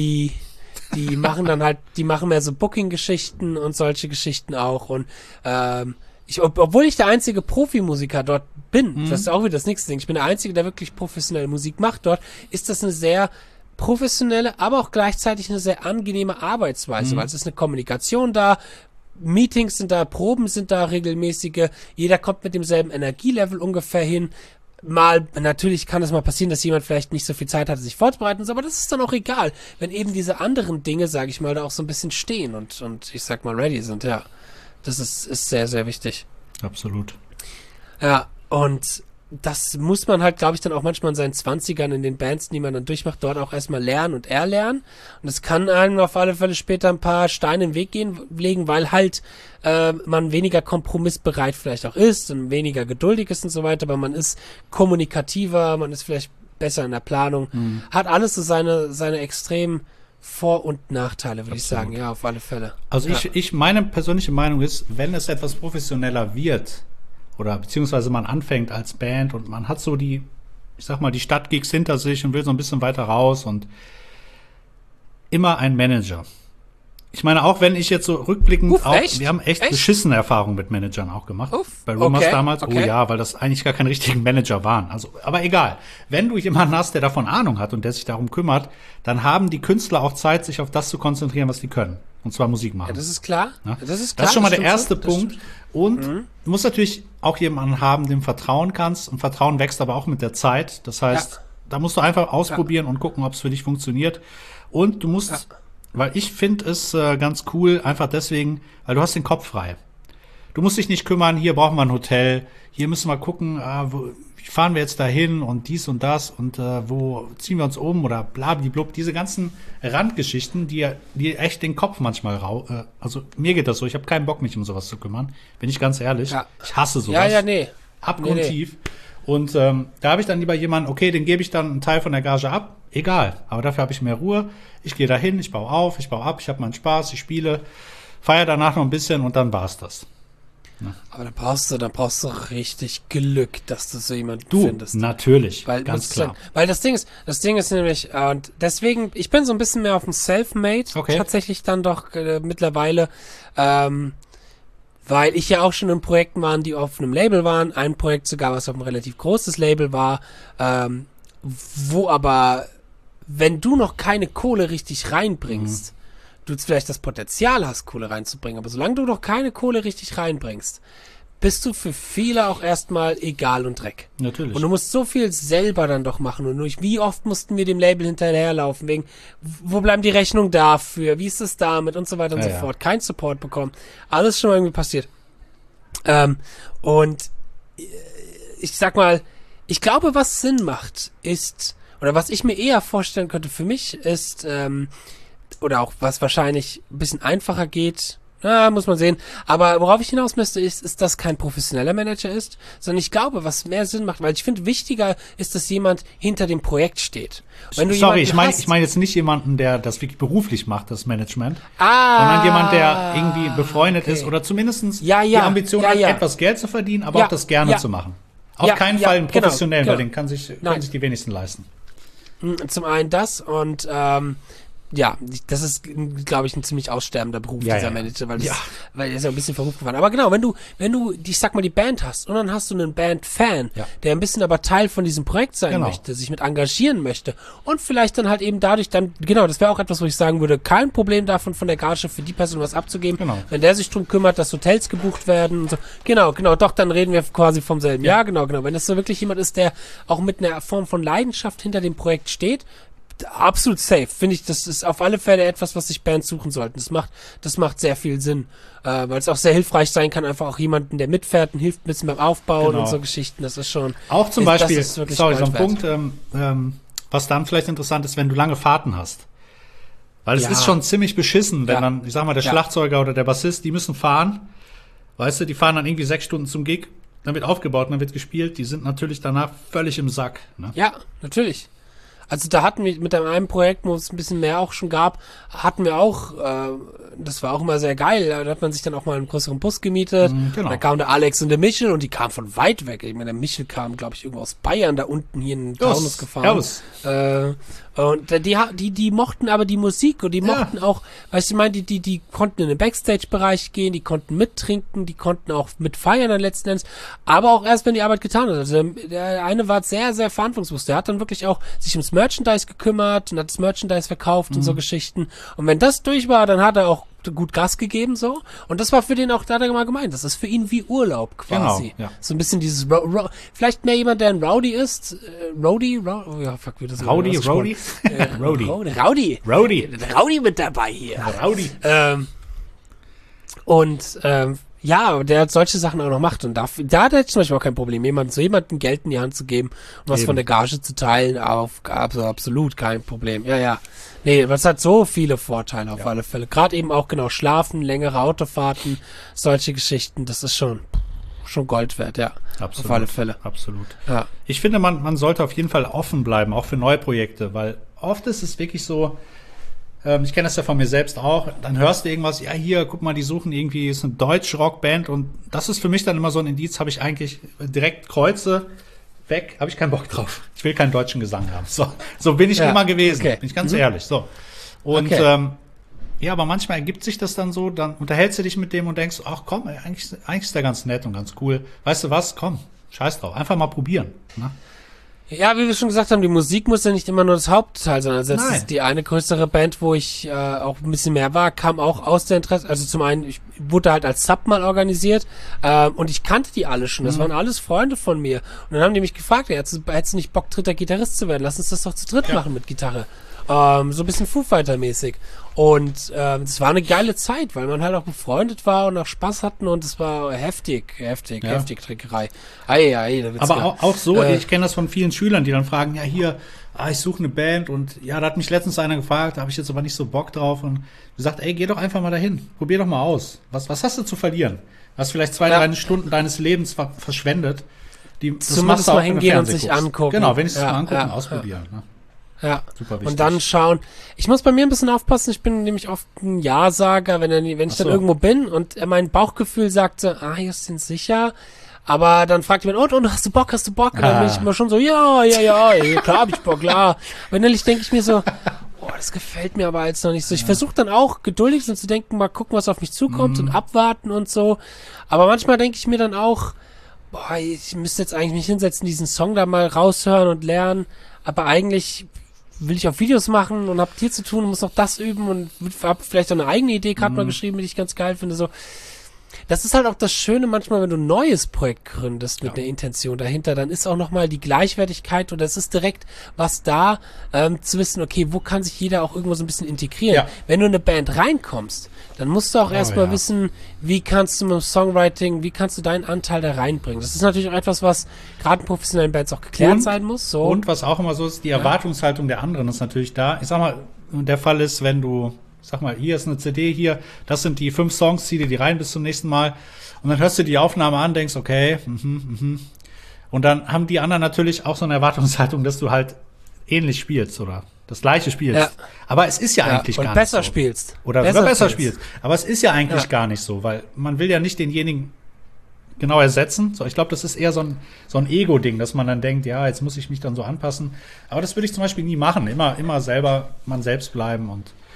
Die machen dann halt, die machen mehr so Booking-Geschichten und solche Geschichten auch. Und obwohl ich der einzige Profimusiker dort bin, das ist auch wieder das nächste Ding, ich bin der Einzige, der wirklich professionelle Musik macht dort, ist das eine sehr professionelle, aber auch gleichzeitig eine sehr angenehme Arbeitsweise, weil es ist eine Kommunikation da, Meetings sind da, Proben sind da regelmäßige, jeder kommt mit demselben Energielevel ungefähr hin. Natürlich kann es mal passieren, dass jemand vielleicht nicht so viel Zeit hatte, sich vorzubereiten, aber das ist dann auch egal, wenn eben diese anderen Dinge, sage ich mal, da auch so ein bisschen stehen und ich sag mal ready sind, ja. Das ist sehr, sehr wichtig. Absolut. Ja, und das muss man halt, glaube ich, dann auch manchmal in seinen 20ern in den Bands, die man dann durchmacht, dort auch erstmal lernen und erlernen. Und es kann einem auf alle Fälle später ein paar Steine im Weg legen, weil halt man weniger kompromissbereit vielleicht auch ist und weniger geduldig ist und so weiter, aber man ist kommunikativer, man ist vielleicht besser in der Planung. Hat alles so seine extremen Vor- und Nachteile, würde ich sagen. Ja, auf alle Fälle. Also meine persönliche Meinung ist, wenn es etwas professioneller wird, oder beziehungsweise man anfängt als Band und man hat so die Stadtgigs hinter sich und will so ein bisschen weiter raus und immer ein Manager. Ich meine, auch wenn ich jetzt so rückblickend wir haben echt beschissene Erfahrungen mit Managern auch gemacht. Bei Rumors damals, weil das eigentlich gar keine richtigen Manager waren. Also, aber egal. Wenn du jemanden hast, der davon Ahnung hat und der sich darum kümmert, dann haben die Künstler auch Zeit, sich auf das zu konzentrieren, was die können. Und zwar Musik machen. Ja, das ist klar. Ja? Das ist schon mal der erste Punkt. Und du musst natürlich auch jemanden haben, dem vertrauen kannst. Und Vertrauen wächst aber auch mit der Zeit. Das heißt, da musst du einfach ausprobieren und gucken, ob es für dich funktioniert. Und du musst, weil ich finde es ganz cool, einfach deswegen, weil du hast den Kopf frei. Du musst dich nicht kümmern, hier brauchen wir ein Hotel, hier müssen wir gucken, wie fahren wir jetzt dahin und dies und das und wo ziehen wir uns um oder blablablub. Diese ganzen Randgeschichten, die echt den Kopf manchmal also mir geht das so, ich habe keinen Bock, mich um sowas zu kümmern, bin ich ganz ehrlich. Ja. Ich hasse sowas. Nee. Abgrundtief. Und da habe ich dann lieber jemanden, okay, den gebe ich dann einen Teil von der Gage ab, egal, aber dafür habe ich mehr Ruhe. Ich gehe dahin, ich baue auf, ich baue ab, ich habe meinen Spaß, ich spiele, feiere danach noch ein bisschen und dann war's das. Ja. Aber da brauchst du richtig Glück, dass du so jemanden findest. Natürlich, ganz klar. Weil das Ding ist nämlich, und deswegen, ich bin so ein bisschen mehr auf dem Selfmade tatsächlich dann doch mittlerweile, weil ich ja auch schon in Projekten war, die auf einem Label waren, ein Projekt sogar, was auf einem relativ großes Label war, wo aber, wenn du noch keine Kohle richtig reinbringst, du vielleicht das Potenzial hast, Kohle reinzubringen, aber solange du noch keine Kohle richtig reinbringst, bist du für viele auch erstmal egal und Dreck. Natürlich. Und du musst so viel selber dann doch machen. Und wie oft mussten wir dem Label hinterherlaufen, wegen, wo bleiben die Rechnungen dafür, wie ist es damit und so weiter und so fort. Kein Support bekommen. Alles schon mal irgendwie passiert. Und ich sag mal, ich glaube, was Sinn macht, ist, oder was ich mir eher vorstellen könnte für mich, ist, oder auch was wahrscheinlich ein bisschen einfacher geht, muss man sehen. Aber worauf ich hinaus müsste, ist, dass kein professioneller Manager ist, sondern ich glaube, was mehr Sinn macht, weil ich finde, wichtiger ist, dass jemand hinter dem Projekt steht. Wenn du ich meine jetzt nicht jemanden, der das wirklich beruflich macht, das Management, sondern jemand, der irgendwie befreundet ist oder zumindest die Ambition hat, etwas Geld zu verdienen, aber auch das gerne zu machen. Auf keinen Fall einen professionellen, weil den können sich die wenigsten leisten. Zum einen das und ja, das ist, glaube ich, ein ziemlich aussterbender Beruf, dieser Manager, weil er ist ja ein bisschen verrufen geworden. Aber genau, wenn du, ich sag mal, die Band hast und dann hast du einen Band-Fan, der ein bisschen aber Teil von diesem Projekt sein möchte, sich mit engagieren möchte und vielleicht dann halt eben dadurch dann, genau, das wäre auch etwas, wo ich sagen würde, kein Problem davon, von der Gage für die Person was abzugeben, wenn der sich drum kümmert, dass Hotels gebucht werden und so. Genau, doch, dann reden wir quasi vom selben. Ja, genau. Wenn das so wirklich jemand ist, der auch mit einer Form von Leidenschaft hinter dem Projekt steht, absolut safe. Finde ich, das ist auf alle Fälle etwas, was sich Bands suchen sollten. Das macht sehr viel Sinn, weil es auch sehr hilfreich sein kann, einfach auch jemanden, der mitfährt und hilft ein bisschen beim Aufbauen und so Geschichten. Das ist schon... Auch zum Beispiel, so ein Punkt, was dann vielleicht interessant ist, wenn du lange Fahrten hast. Weil es ist schon ziemlich beschissen, wenn dann, ich sag mal, der Schlagzeuger oder der Bassist, die müssen fahren. Weißt du, die fahren dann irgendwie 6 Stunden zum Gig, dann wird aufgebaut, dann wird gespielt. Die sind natürlich danach völlig im Sack. Ne? Ja, natürlich. Also da hatten wir mit einem Projekt, wo es ein bisschen mehr auch schon gab, hatten wir auch, das war auch immer sehr geil, da hat man sich dann auch mal einen größeren Bus gemietet. Genau. Da kam der Alex und der Michel und die kamen von weit weg. Ich meine, der Michel kam, glaube ich, irgendwo aus Bayern, da unten hier in Taunus gefahren. Und die mochten aber die Musik und die mochten auch, weißt du, ich meine, die konnten in den Backstage-Bereich gehen, die konnten mittrinken, die konnten auch mitfeiern dann letzten Endes, aber auch erst, wenn die Arbeit getan hat. Also der eine war sehr, sehr verantwortungsbewusst. Der hat dann wirklich auch sich ums Merchandise gekümmert und hat das Merchandise verkauft und so Geschichten. Und wenn das durch war, dann hat er auch gut Gas gegeben, so. Und das war für den auch, da hat er mal gemeint, das ist für ihn wie Urlaub quasi. Genau, so ein bisschen dieses, vielleicht mehr jemand, der ein Rowdy ist. Rowdy mit dabei hier. Rowdy. Ja, der solche Sachen auch noch macht und da hat er zum Beispiel auch kein Problem, jemandem Geld in die Hand zu geben und was von der Gage zu teilen, absolut kein Problem. Ja. Nee, das hat so viele Vorteile auf alle Fälle. Gerade eben auch genau Schlafen, längere Autofahrten, solche Geschichten, das ist schon Gold wert, ja. Absolut, auf alle Fälle. Absolut. Ja. Ich finde, man sollte auf jeden Fall offen bleiben, auch für neue Projekte, weil oft ist es wirklich so, ich kenne das ja von mir selbst auch, dann hörst du irgendwas, ja hier, guck mal, die suchen irgendwie, ist eine deutsche Rockband und das ist für mich dann immer so ein Indiz, habe ich eigentlich direkt Kreuze weg, habe ich keinen Bock drauf. Ich will keinen deutschen Gesang haben. So bin ich immer gewesen, bin ich ganz ehrlich. So. Und aber manchmal ergibt sich das dann so, dann unterhältst du dich mit dem und denkst, ach komm, eigentlich ist der ganz nett und ganz cool. Weißt du was, komm, scheiß drauf, einfach mal probieren. Ne? Ja, wie wir schon gesagt haben, die Musik muss ja nicht immer nur das Hauptteil sein. Also jetzt ist die eine größere Band, wo ich auch ein bisschen mehr war, kam auch aus der Interesse. Also zum einen, ich wurde halt als Sub mal organisiert und ich kannte die alle schon. Das waren alles Freunde von mir. Und dann haben die mich gefragt, hättest du nicht Bock, dritter Gitarrist zu werden? Lass uns das doch zu dritt machen mit Gitarre. So ein bisschen Foo Fighter-mäßig. Und das war eine geile Zeit, weil man halt auch befreundet war und auch Spaß hatten und es war heftig Trinkerei. Aber auch so, ich kenne das von vielen Schülern, die dann fragen, ja hier, ich suche eine Band und ja, da hat mich letztens einer gefragt, da habe ich jetzt aber nicht so Bock drauf und gesagt, ey, geh doch einfach mal dahin, probier doch mal aus. Was hast du zu verlieren? Du hast vielleicht 2-3 Stunden deines Lebens verschwendet. Das zumindest mal hingehen und sich angucken. Genau, wenigstens mal angucken, ausprobieren. Ne? Ja, und dann schauen. Ich muss bei mir ein bisschen aufpassen, ich bin nämlich oft ein Ja-Sager, wenn ich dann irgendwo bin und mein Bauchgefühl sagte, Justin, sicher. Aber dann fragt jemand, und hast du Bock? Und dann bin ich immer schon so, ja, klar hab ich Bock, klar. Und innerlich denke ich mir so, das gefällt mir aber jetzt noch nicht so. Ich versuche dann auch geduldig zu denken, mal gucken, was auf mich zukommt und abwarten und so. Aber manchmal denke ich mir dann auch, ich müsste jetzt eigentlich mich hinsetzen, diesen Song da mal raushören und lernen. Aber eigentlich will ich auch Videos machen und hab hier zu tun und muss noch das üben und hab vielleicht auch eine eigene Idee gerade mal geschrieben, die ich ganz geil finde. So, das ist halt auch das Schöne manchmal, wenn du ein neues Projekt gründest mit einer Intention dahinter, dann ist auch nochmal die Gleichwertigkeit oder es ist direkt was da, zu wissen, okay, wo kann sich jeder auch irgendwo so ein bisschen integrieren. Ja. Wenn du in eine Band reinkommst, dann musst du auch erstmal wissen, wie kannst du mit dem Songwriting, wie kannst du deinen Anteil da reinbringen. Das ist natürlich auch etwas, was gerade in professionellen Bands auch geklärt sein muss. So. Und was auch immer so ist, die Erwartungshaltung der anderen ist natürlich da. Ich sag mal, der Fall ist, wenn du sag mal, hier ist eine CD, hier, das sind die 5 Songs, zieh dir die rein bis zum nächsten Mal. Und dann hörst du die Aufnahme an, denkst, okay, Und dann haben die anderen natürlich auch so eine Erwartungshaltung, dass du halt ähnlich spielst oder das Gleiche spielst. Ja. Aber es ist ja eigentlich gar nicht so. Und besser spielst. Oder besser spielst. Aber es ist ja eigentlich gar nicht so, weil man will ja nicht denjenigen genau ersetzen. So, ich glaube, das ist eher so ein Ego-Ding, dass man dann denkt, ja, jetzt muss ich mich dann so anpassen. Aber das würde ich zum Beispiel nie machen. Immer selber man selbst bleiben und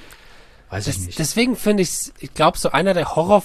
weiß ich nicht. Deswegen finde ich glaube, so einer der Horror-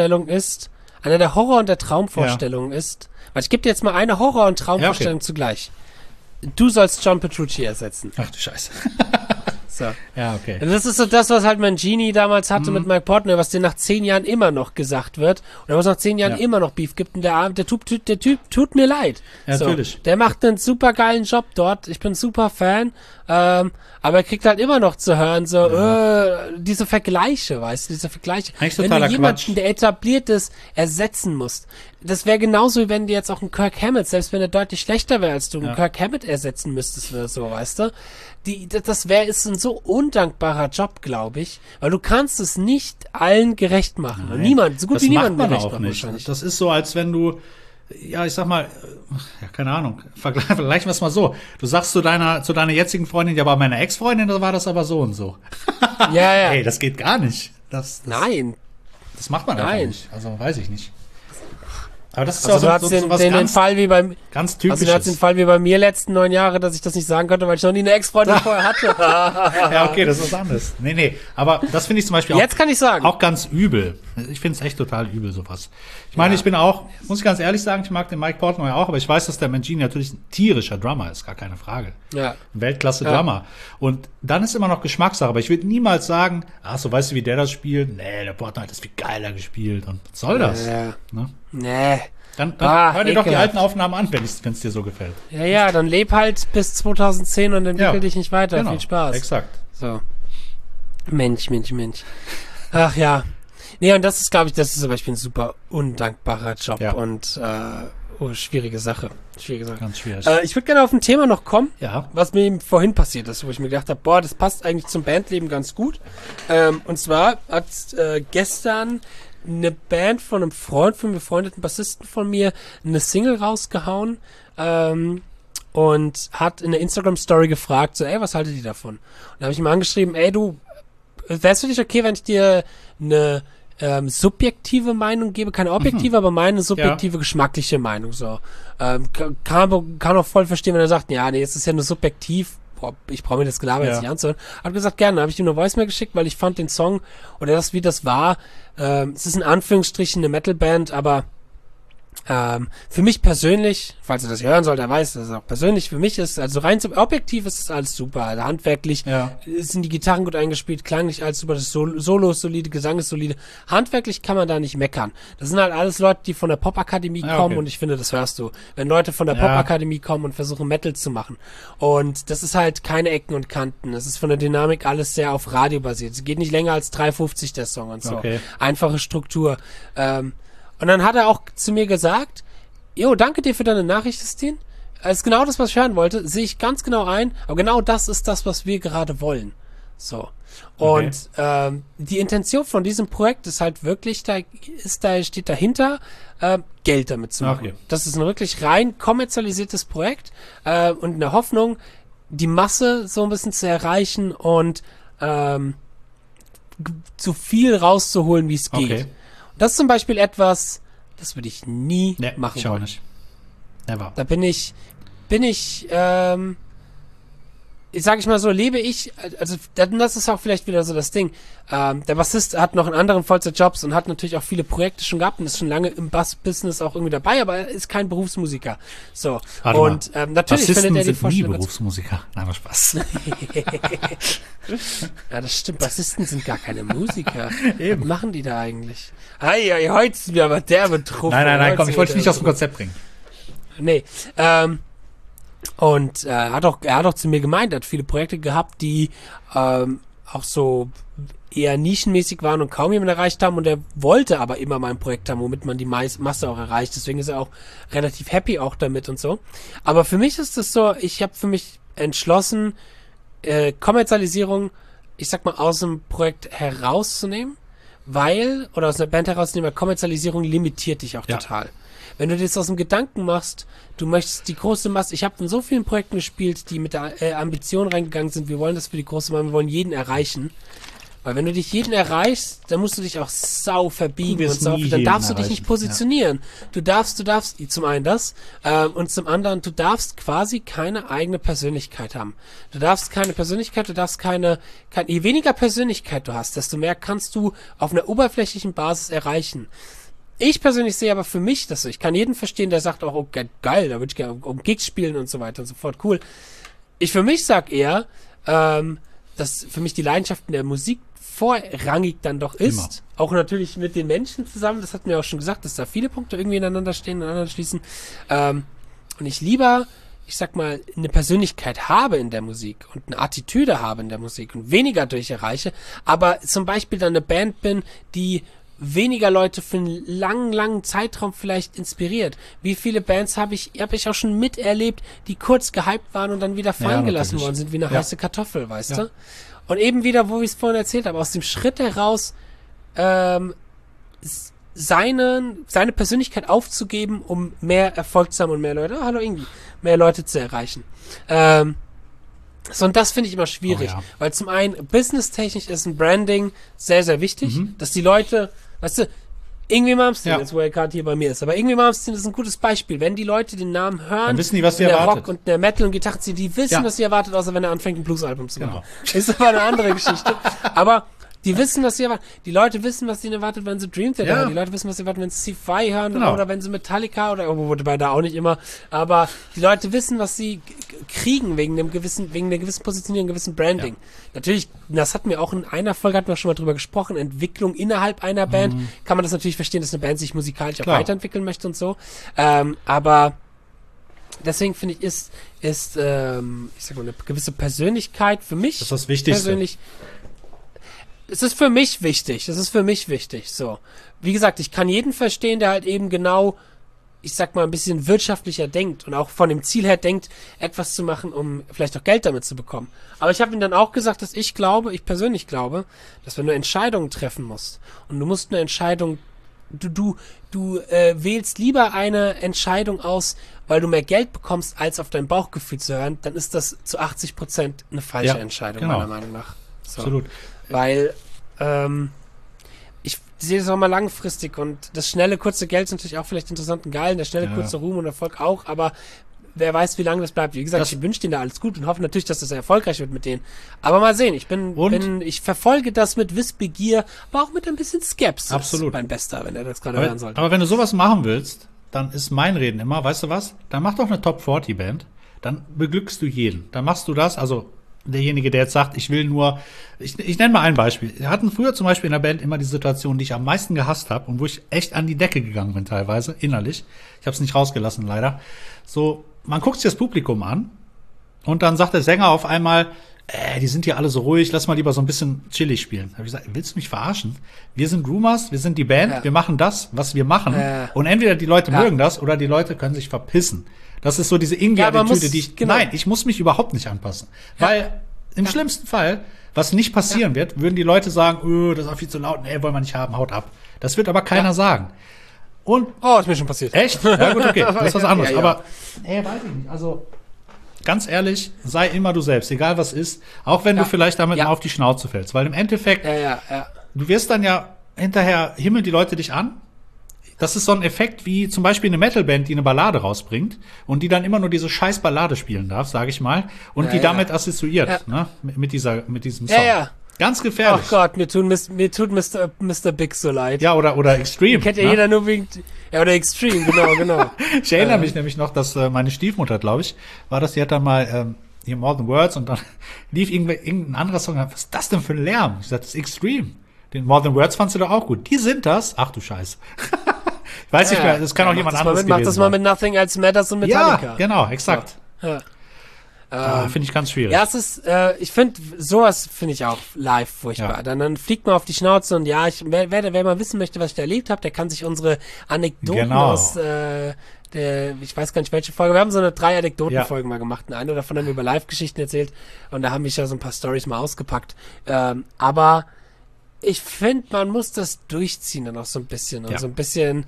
und der Traumvorstellungen ist, weil ich gebe dir jetzt mal eine Horror- und Traumvorstellung zugleich. Du sollst John Petrucci ersetzen. Ach du Scheiße. So. Ja, okay. Und das ist so das, was halt Mangini damals hatte mit Mike Portnoy, was dir nach 10 Jahren immer noch gesagt wird. Oder was nach 10 Jahren immer noch Beef gibt. Und der Typ tut mir leid. Ja, so. natürlich. Der macht einen super geilen Job dort. Ich bin super Fan. Aber er kriegt halt immer noch zu hören, so, diese Vergleiche, weißt du, diese Vergleiche. Eigentlich wenn totaler du jemanden, Quatsch. der etabliert ist, ersetzen musst. Das wäre genauso, wie wenn du jetzt auch einen Kirk Hammett, selbst wenn er deutlich schlechter wäre als du, einen Kirk Hammett ersetzen müsstest oder so, weißt du? Ist ein so undankbarer Job, glaube ich, weil du kannst es nicht allen gerecht machen. Und niemand, so gut wie niemand macht man gerecht auch machen nicht. wahrscheinlich. Das ist so, als wenn du, ja, ich sag mal, ja, keine Ahnung, vergleichen wir es mal so. Du sagst zu deiner jetzigen Freundin, ja, bei meiner Ex-Freundin, da war das aber so und so. Ja. Hey, das geht gar nicht. Nein. Das macht man einfach nicht. Also, weiß ich nicht. Aber das ist Also ja du so, hast so was den ganz, Fall wie beim, ganz also Typisches. du hast den Fall wie bei mir letzten 9 Jahre, dass ich das nicht sagen konnte, weil ich noch nie eine Ex-Freundin vorher hatte. Ja, okay, das ist was anderes. Nee, aber das finde ich zum Beispiel Jetzt kann ich sagen. auch ganz übel. Ich finde es echt total übel, sowas. Ich meine, ich bin auch, muss ich ganz ehrlich sagen, ich mag den Mike Portnoy auch, aber ich weiß, dass der Mangini natürlich ein tierischer Drummer ist, gar keine Frage. Ja. Ein Weltklasse-Drummer. Und dann ist immer noch Geschmackssache, aber ich würde niemals sagen, ach so, weißt du, wie der das spielt? Nee, der Portnoy hat das viel geiler gespielt. Und was soll das? Ja. Ne? Nee. Dann hör dir doch die ekelhaft. alten Aufnahmen an, wenn es dir so gefällt. Ja, dann leb halt bis 2010 und entwickel dich nicht weiter. Genau, Viel Spaß. Exakt. So. Mensch. Ach ja. Nee, und das ist, glaube ich, zum Beispiel ein super undankbarer Job und schwierige Sache. Ganz schwierig. Ich würde gerne auf ein Thema noch kommen, Ja. was mir eben vorhin passiert ist, wo ich mir gedacht habe, boah, das passt eigentlich zum Bandleben ganz gut. Und zwar hat gestern eine Band von einem Freund von mir, befreundeten Bassisten von mir, eine Single rausgehauen und hat in der Instagram-Story gefragt, so, ey, was haltet ihr davon? Und da habe ich ihm angeschrieben, ey, du, wär's für dich okay, wenn ich dir eine subjektive Meinung gebe, keine objektive, aber meine subjektive, geschmackliche Meinung, so. Kann auch voll verstehen, wenn er sagt, ja, nee, jetzt ist ja nur subjektiv, ich brauche mir das Gelaber jetzt nicht anzuhören. Hat gesagt, gerne. Habe ich ihm eine Voicemail geschickt, weil ich fand den Song oder das, wie das war, es ist in Anführungsstrichen eine Metalband, aber für mich persönlich, falls ihr das hören sollt, er weiß, dass es auch persönlich für mich ist, also rein objektiv ist es alles super, also handwerklich sind die Gitarren gut eingespielt, klanglich alles super, das Solo ist solide, Gesang ist solide, handwerklich kann man da nicht meckern. Das sind halt alles Leute, die von der Popakademie kommen und ich finde, das hörst du. Wenn Leute von der Popakademie kommen und versuchen Metal zu machen und das ist halt keine Ecken und Kanten, das ist von der Dynamik alles sehr auf Radio basiert, es geht nicht länger als 3,50 der Song und so. Einfache Struktur. Und dann hat er auch zu mir gesagt, jo, danke dir für deine Nachricht, Christine. Das ist genau das, was ich hören wollte. Sehe ich ganz genau ein. Aber genau das ist das, was wir gerade wollen. So. Und die Intention von diesem Projekt ist halt wirklich, steht dahinter, Geld damit zu machen. Das ist ein wirklich rein kommerzialisiertes Projekt und in der Hoffnung, die Masse so ein bisschen zu erreichen und so viel rauszuholen, wie es geht. Das ist zum Beispiel etwas, das würde ich nie machen ich auch wollen. nicht. Never. Da bin ich, sag ich mal so, lebe ich, also das ist auch vielleicht wieder so das Ding. Der Bassist hat noch einen anderen Vollzeitjobs und hat natürlich auch viele Projekte schon gehabt und ist schon lange im Bass-Business auch irgendwie dabei, aber er ist kein Berufsmusiker. So. Warte und natürlich Bassisten findet er die sind nie Vorstellung. Berufsmusiker. Nein, aber Spaß. Ja, das stimmt. Bassisten sind gar keine Musiker. Eben. Was machen die da eigentlich? Hey, heute ist mir aber derbe Truppe. Nein, komm, ich wollte dich nicht aus dem Konzept bringen. Nee, und er hat auch zu mir gemeint, er hat viele Projekte gehabt, die auch so eher nischenmäßig waren und kaum jemand erreicht haben und er wollte aber immer mal ein Projekt haben, womit man die Masse auch erreicht. Deswegen ist er auch relativ happy auch damit und so. Aber für mich ist das so, ich habe für mich entschlossen, Kommerzialisierung, ich sag mal, aus dem Projekt herauszunehmen, oder aus einer Band herauszunehmen, weil Kommerzialisierung limitiert dich auch total. Wenn du das aus dem Gedanken machst, du möchtest die große Masse, ich habe in so vielen Projekten gespielt, die mit der Ambition reingegangen sind, wir wollen das für die große Masse, wir wollen jeden erreichen. Weil wenn du dich jeden erreichst, dann musst du dich auch sau verbiegen Du und wirst sau, nie dann jeden darfst du dich erreichen. nicht positionieren. Du darfst zum einen das, und zum anderen, du darfst quasi keine eigene Persönlichkeit haben. Du darfst keine Persönlichkeit, je weniger Persönlichkeit du hast, desto mehr kannst du auf einer oberflächlichen Basis erreichen. Ich persönlich sehe aber für mich das so. Ich kann jeden verstehen, der sagt auch, oh geil, da würde ich gerne um Gigs spielen und so weiter und so fort. Cool. Ich für mich sag eher, dass für mich die Leidenschaft in der Musik vorrangig dann doch ist. Immer. Auch natürlich mit den Menschen zusammen. Das hatten wir auch schon gesagt, dass da viele Punkte irgendwie ineinander stehen, ineinander schließen. Und ich lieber, ich sag mal, eine Persönlichkeit habe in der Musik und eine Attitüde habe in der Musik und weniger durch erreiche, aber zum Beispiel dann eine Band bin, die weniger Leute für einen langen Zeitraum vielleicht inspiriert. Wie viele Bands habe ich auch schon miterlebt, die kurz gehypt waren und dann wieder fallen gelassen worden sind, wie eine heiße Kartoffel, weißt du? Und eben wieder, wo ich es vorhin erzählt habe, aus dem Schritt heraus, seine Persönlichkeit aufzugeben, um mehr Erfolg zu haben und mehr Leute zu erreichen. So, und das finde ich immer schwierig, weil zum einen, businesstechnisch ist ein Branding sehr, sehr wichtig, dass die Leute, weißt du, irgendwie Malmsteen, jetzt wo er gerade hier bei mir ist, aber irgendwie Malmsteen ist ein gutes Beispiel. Wenn die Leute den Namen hören, dann wissen die, was sie der erwartet. Rock und der Metal und Gitarre, die wissen, was sie erwartet, außer wenn er anfängt, ein Blues-Album zu machen. Ist aber eine andere Geschichte. Aber die wissen, was sie erwarten. Die Leute wissen, was sie erwartet, wenn sie Dream Theater hören. Die Leute wissen, was sie erwarten, wenn sie C5 hören oder wenn sie Metallica wobei da auch nicht immer. Aber die Leute wissen, was sie kriegen wegen einer gewissen Positionierung, gewissen Branding. Natürlich, das hatten wir auch in einer Folge, hatten wir schon mal drüber gesprochen, Entwicklung innerhalb einer Band. Kann man das natürlich verstehen, dass eine Band sich musikalisch auch weiterentwickeln möchte und so. Aber deswegen finde ich, ist ich sag mal, eine gewisse Persönlichkeit für mich. Das ist das Wichtigste. Persönlich. Es ist für mich wichtig. So. Wie gesagt, ich kann jeden verstehen, der halt eben genau, ich sag mal, ein bisschen wirtschaftlicher denkt und auch von dem Ziel her denkt, etwas zu machen, um vielleicht auch Geld damit zu bekommen. Aber ich habe ihm dann auch gesagt, dass ich persönlich glaube, dass wenn du Entscheidungen treffen musst und du musst eine Entscheidung, du wählst lieber eine Entscheidung aus, weil du mehr Geld bekommst, als auf dein Bauchgefühl zu hören, dann ist das zu 80% eine falsche Entscheidung, meiner Meinung nach. So. Absolut. Weil ich sehe das auch mal langfristig und das schnelle, kurze Geld ist natürlich auch vielleicht interessant und geil, und der schnelle, kurze Ruhm und Erfolg auch, aber wer weiß, wie lange das bleibt. Wie gesagt, ich wünsche denen da alles gut und hoffe natürlich, dass das erfolgreich wird mit denen. Aber mal sehen, ich verfolge das mit Wissbegier, aber auch mit ein bisschen Skepsis. Absolut. Mein Bester, wenn er das gerade hören sollte. Aber wenn du sowas machen willst, dann ist mein Reden immer, weißt du was? Dann mach doch eine Top 40 Band. Dann beglückst du jeden. Dann machst du das, also derjenige, der jetzt sagt, ich will nur, ich nenne mal ein Beispiel. Wir hatten früher zum Beispiel in der Band immer die Situation, die ich am meisten gehasst habe und wo ich echt an die Decke gegangen bin teilweise, innerlich. Ich habe es nicht rausgelassen, leider. So, man guckt sich das Publikum an und dann sagt der Sänger auf einmal, die sind hier alle so ruhig, lass mal lieber so ein bisschen chillig spielen. Da habe ich gesagt, willst du mich verarschen? Wir sind Rumors, wir sind die Band, wir machen das, was wir machen. Und entweder die Leute mögen das oder die Leute können sich verpissen. Das ist so diese Irgendwie-Attitüde, die ich, nein, ich muss mich überhaupt nicht anpassen. Weil im schlimmsten Fall, was nicht passieren wird, würden die Leute sagen, das ist auch viel zu laut, nee, wollen wir nicht haben, haut ab. Das wird aber keiner sagen. Und ist mir schon passiert. Echt? Ja gut, okay, das ist was anderes. Aber, weiß ich nicht, also ganz ehrlich, sei immer du selbst, egal was ist, auch wenn du vielleicht damit mal auf die Schnauze fällst. Weil im Endeffekt, du wirst dann hinterher himmeln die Leute dich an. Das ist so ein Effekt wie zum Beispiel eine Metalband, die eine Ballade rausbringt und die dann immer nur diese scheiß Ballade spielen darf, sage ich mal, und die damit assoziiert, ne, mit diesem Song. Ganz gefährlich. Ach Gott, mir tut Mr. Big so leid. Ja, oder Extreme. Kennt ja jeder nur wegen, oder Extreme, genau. Ich erinnere mich nämlich noch, dass meine Stiefmutter, glaube ich, die hat dann mal hier More Than Words und dann lief irgendein anderer Song. Was ist das denn für ein Lärm? Ich sagte, das ist Extreme. Den More Than Words fandst du doch auch gut. Die sind das. Ach du Scheiße. Ich weiß nicht mehr, das kann auch jemand anderes gewesen sein. Mach das mal mit Nothing Else Matters und Metallica. Ja, genau, exakt. Ja. Finde ich ganz schwierig. Ja, es ist, ich finde, sowas finde ich auch live furchtbar. Dann fliegt man auf die Schnauze und wer mal wissen möchte, was ich da erlebt habe, der kann sich unsere Anekdoten aus ich weiß gar nicht welche Folge, wir haben so eine 3 Anekdotenfolgen mal gemacht. Eine davon haben wir über Live-Geschichten erzählt und da haben wir ja so ein paar Storys mal ausgepackt. Aber ich finde, man muss das durchziehen dann auch so ein bisschen und so ein bisschen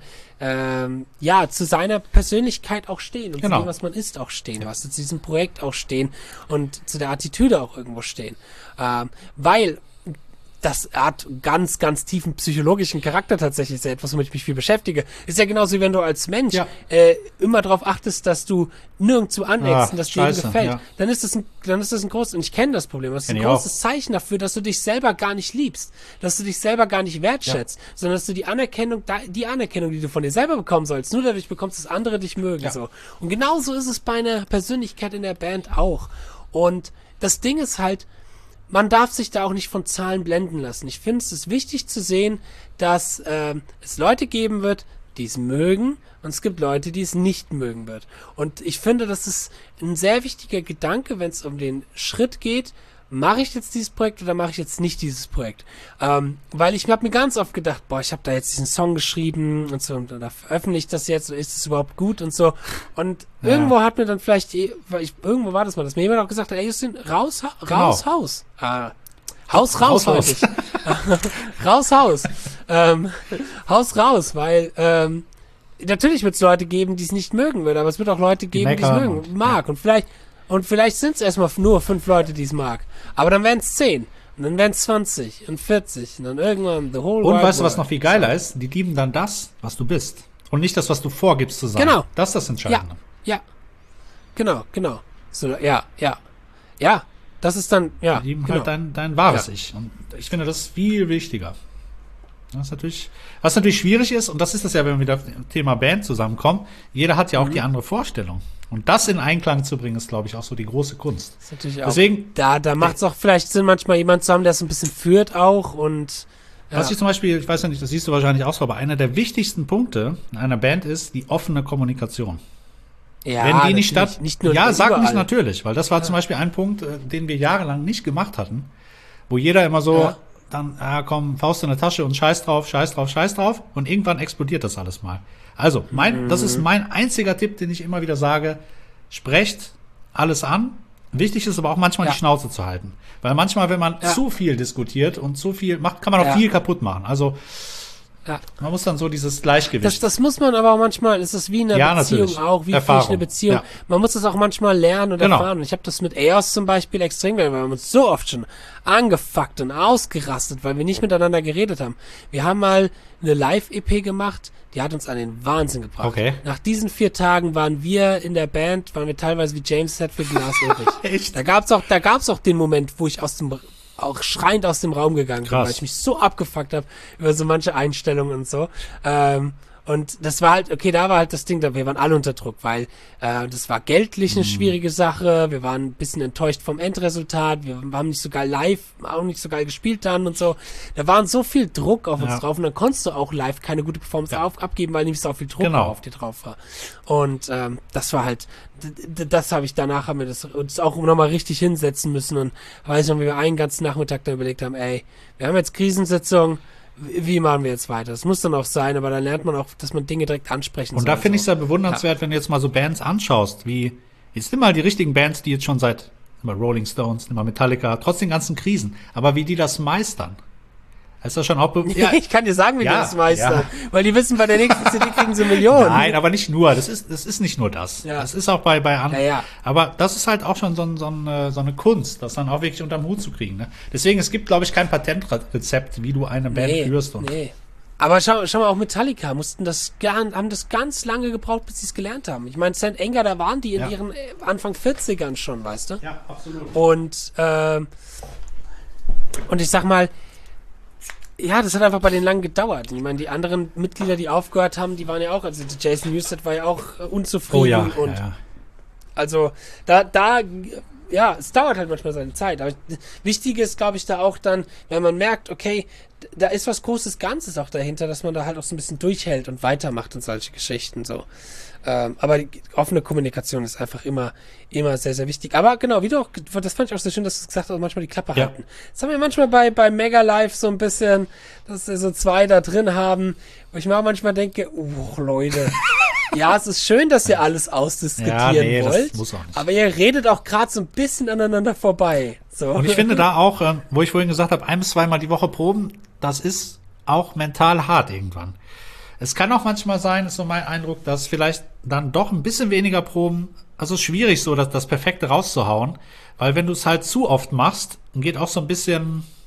zu seiner Persönlichkeit auch stehen und zu dem, was man ist, auch stehen, was zu diesem Projekt auch stehen und zu der Attitüde auch irgendwo stehen. Weil das hat ganz, ganz tiefen psychologischen Charakter tatsächlich, ist ja etwas, womit ich mich viel beschäftige. Ist ja genauso, wie wenn du als Mensch immer darauf achtest, dass du nirgendwo aneckst und dass dir jedem gefällt. Ja. Dann ist das ein großes, und ich kenne das Problem, das ist ein großes Zeichen dafür, dass du dich selber gar nicht liebst, dass du dich selber gar nicht wertschätzt, sondern dass du die Anerkennung, die du von dir selber bekommen sollst, nur dadurch bekommst, dass andere dich mögen. So. Und genauso ist es bei einer Persönlichkeit in der Band auch. Und das Ding ist halt, man darf sich da auch nicht von Zahlen blenden lassen. Ich finde, es ist wichtig zu sehen, dass es Leute geben wird, die es mögen, und es gibt Leute, die es nicht mögen wird. Und ich finde, das ist ein sehr wichtiger Gedanke, wenn es um den Schritt geht, mache ich jetzt dieses Projekt oder mache ich jetzt nicht dieses Projekt? Weil ich habe mir ganz oft gedacht, ich habe da jetzt diesen Song geschrieben und so, und da veröffentliche ich das jetzt, oder ist es überhaupt gut und so. Und irgendwo hat mir dann vielleicht, irgendwo war das mal, dass mir jemand auch gesagt hat, ey Justin, raus. Haus. Haus, wollte ich. Haus, weil natürlich wird es Leute geben, die es nicht mögen würden, aber es wird auch Leute geben, die es mag. Und vielleicht sind es erstmal nur 5 Leute, die es mag. Aber dann werden es 10. Und dann werden es 20 und 40. Und dann irgendwann the whole Und weißt du, was noch viel geiler ist? Die lieben dann das, was du bist. Und nicht das, was du vorgibst zu sein. Genau. Das ist das Entscheidende. Ja. Genau. So, ja. Das ist dann, die lieben halt dein wahres Ich. Und ich finde, das ist viel wichtiger. Was natürlich schwierig ist, und das ist das ja, wenn wir wieder auf das Thema Band zusammenkommen, jeder hat ja auch die andere Vorstellung. Und das in Einklang zu bringen, ist, glaube ich, auch so die große Kunst. Das ist natürlich deswegen, auch, da macht es auch vielleicht Sinn, manchmal jemanden zu haben, der es ein bisschen führt auch. Und was ich zum Beispiel, ich weiß ja nicht, das siehst du wahrscheinlich auch so, aber einer der wichtigsten Punkte in einer Band ist die offene Kommunikation. Ja, wenn die nicht nur sag nicht natürlich, weil das war zum Beispiel ein Punkt, den wir jahrelang nicht gemacht hatten, wo jeder immer so dann, komm, Faust in der Tasche und scheiß drauf, und irgendwann explodiert das alles mal. Also, das ist mein einziger Tipp, den ich immer wieder sage, sprecht alles an. Wichtig ist aber auch manchmal die Schnauze zu halten. Weil manchmal, wenn man zu viel diskutiert und zu viel macht, kann man auch viel kaputt machen. Also, man muss dann so dieses Gleichgewicht. Das muss man aber auch manchmal, es ist wie in einer Beziehung natürlich. auch, wie Erfahrung. eine Beziehung. Ja. Man muss das auch manchmal lernen und erfahren. Und ich habe das mit EOS zum Beispiel extrem gelernt, weil wir haben uns so oft schon angefuckt und ausgerastet, weil wir nicht miteinander geredet haben. Wir haben mal eine Live-EP gemacht, die hat uns an den Wahnsinn gebracht. Okay. Nach diesen 4 Tagen waren wir in der Band, teilweise wie James Hetfield und Lars Ulrich. Echt? Da gab's auch den Moment, wo ich auch schreiend aus dem Raum gegangen bin, weil ich mich so abgefuckt habe über so manche Einstellungen und so. Und das war halt, da war halt das Ding, wir waren alle unter Druck, weil das war geldlich eine schwierige Sache, wir waren ein bisschen enttäuscht vom Endresultat, wir haben nicht so geil live, auch nicht so geil gespielt dann und so. Da war so viel Druck auf uns drauf und dann konntest du auch live keine gute Performance abgeben, weil nicht so viel Druck auf dir drauf war. Und das war halt, haben wir uns auch nochmal richtig hinsetzen müssen und weiß noch, wie wir einen ganzen Nachmittag da überlegt haben, wir haben jetzt Krisensitzung, wie machen wir jetzt weiter? Das muss dann auch sein, aber dann lernt man auch, dass man Dinge direkt ansprechen soll. Und da finde ich es ja bewundernswert, wenn du jetzt mal so Bands anschaust, jetzt nimm mal die richtigen Bands, die jetzt schon seit Rolling Stones, nimm mal Metallica, trotz den ganzen Krisen, aber wie die das meistern. Ist das schon auch ich kann dir sagen, wie die das meistern. Weil die wissen, bei der nächsten CD kriegen sie Millionen. Nein, aber nicht nur. Das ist nicht nur das. Ja. Das ist auch bei anderen. Ja. Aber das ist halt auch schon so eine Kunst, das dann auch wirklich unterm Hut zu kriegen. Ne? Deswegen, es gibt, glaube ich, kein Patentrezept, wie du eine Band führst. Nee. Aber schau mal, auch Metallica haben das ganz lange gebraucht, bis sie es gelernt haben. Ich meine, St. Anger, da waren die in ihren Anfang 40ern schon, weißt du? Ja, absolut. Und ich sag mal, das hat einfach bei denen lang gedauert. Ich meine, die anderen Mitglieder, die aufgehört haben, die waren ja auch, also Jason Newsted war ja auch unzufrieden. Also es dauert halt manchmal seine Zeit. Aber wichtig ist, glaube ich, da auch dann, wenn man merkt, okay, da ist was Großes Ganzes auch dahinter, dass man da halt auch so ein bisschen durchhält und weitermacht und solche Geschichten so. Aber die offene Kommunikation ist einfach immer sehr, sehr wichtig. Aber genau, das fand ich auch sehr schön, dass du gesagt hast, manchmal die Klappe halten. Das haben wir manchmal bei Mega Live so ein bisschen, dass wir so 2 da drin haben, wo ich mir auch manchmal denke, Leute, es ist schön, dass ihr alles ausdiskutieren wollt, das muss auch nicht. Aber ihr redet auch gerade so ein bisschen aneinander vorbei. So. Und ich finde da auch, wo ich vorhin gesagt habe, 1 bis 2 Mal die Woche proben, das ist auch mental hart irgendwann. Es kann auch manchmal sein, ist so mein Eindruck, dass vielleicht dann doch ein bisschen weniger Proben, also schwierig so, das Perfekte rauszuhauen, weil wenn du es halt zu oft machst, geht auch so ein bisschen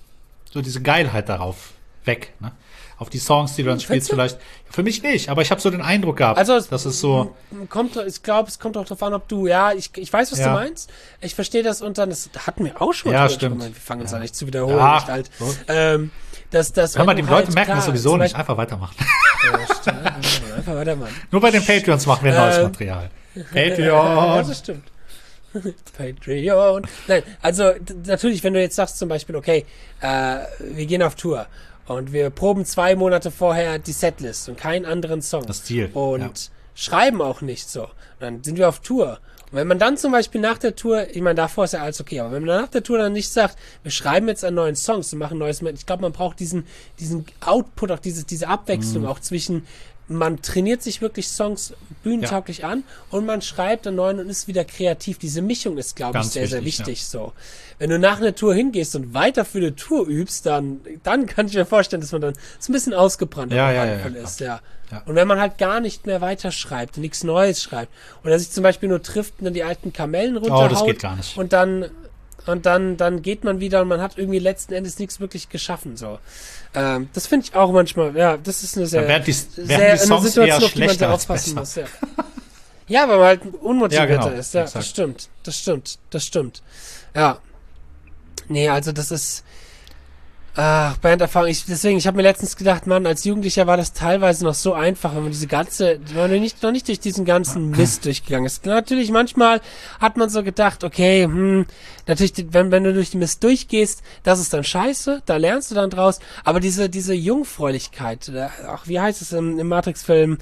so diese Geilheit darauf weg, ne? Auf die Songs, die du dann spielst vielleicht. Für mich nicht, aber ich habe so den Eindruck gehabt, also, das ist so. Ich glaube, es kommt auch darauf an, ob du, ich weiß, was du meinst. Ich verstehe das und dann, das hatten wir auch schon. Ja, stimmt. Wir fangen uns an nicht zu wiederholen. Ja, nicht alt. so. Hör mal, die Leute merken das sowieso nicht. Einfach weitermachen. Ja, stimmt. Einfach weitermachen. Nur bei den Patreons machen wir neues Material. Patreon. Ja, das stimmt. Patreon. Nein, also natürlich, wenn du jetzt sagst zum Beispiel, okay, wir gehen auf Tour und wir proben 2 Monate vorher die Setlist und keinen anderen Song. Das Ziel. Und schreiben auch nicht so. Und dann sind wir auf Tour. Und wenn man dann zum Beispiel nach der Tour, ich meine, davor ist ja alles okay, aber wenn man nach der Tour dann nicht sagt, wir schreiben jetzt an neuen Songs und machen neues, ich glaube, man braucht diesen Output, auch diese Abwechslung auch zwischen, man trainiert sich wirklich Songs bühnentauglich an und man schreibt einen neuen und ist wieder kreativ. Diese Mischung ist, glaube ich, sehr, sehr wichtig. So. Wenn du nach einer Tour hingehst und weiter für eine Tour übst, dann kann ich mir vorstellen, dass man dann so ein bisschen ausgebrannt ist. Ja. Und wenn man halt gar nicht mehr weiterschreibt und nichts Neues schreibt oder sich zum Beispiel nur trifft und dann die alten Kamellen runterhaut das geht gar nicht. und dann geht man wieder und man hat irgendwie letzten Endes nichts wirklich geschaffen. So. Das finde ich auch manchmal, das ist eine sehr, eine Situation, auf die man sehr aufpassen muss. Ja, weil man halt unmotivierter ist. Ja, exakt. das stimmt. Ja. Nee, also das ist Banderfahrung. Ich habe mir letztens gedacht, Mann, als Jugendlicher war das teilweise noch so einfach, wenn man wenn man noch nicht durch diesen ganzen Mist durchgegangen ist. Natürlich, manchmal hat man so gedacht, okay, natürlich, wenn du durch den Mist durchgehst, das ist dann scheiße, da lernst du dann draus, aber diese Jungfräulichkeit, auch wie heißt es im Matrix-Film,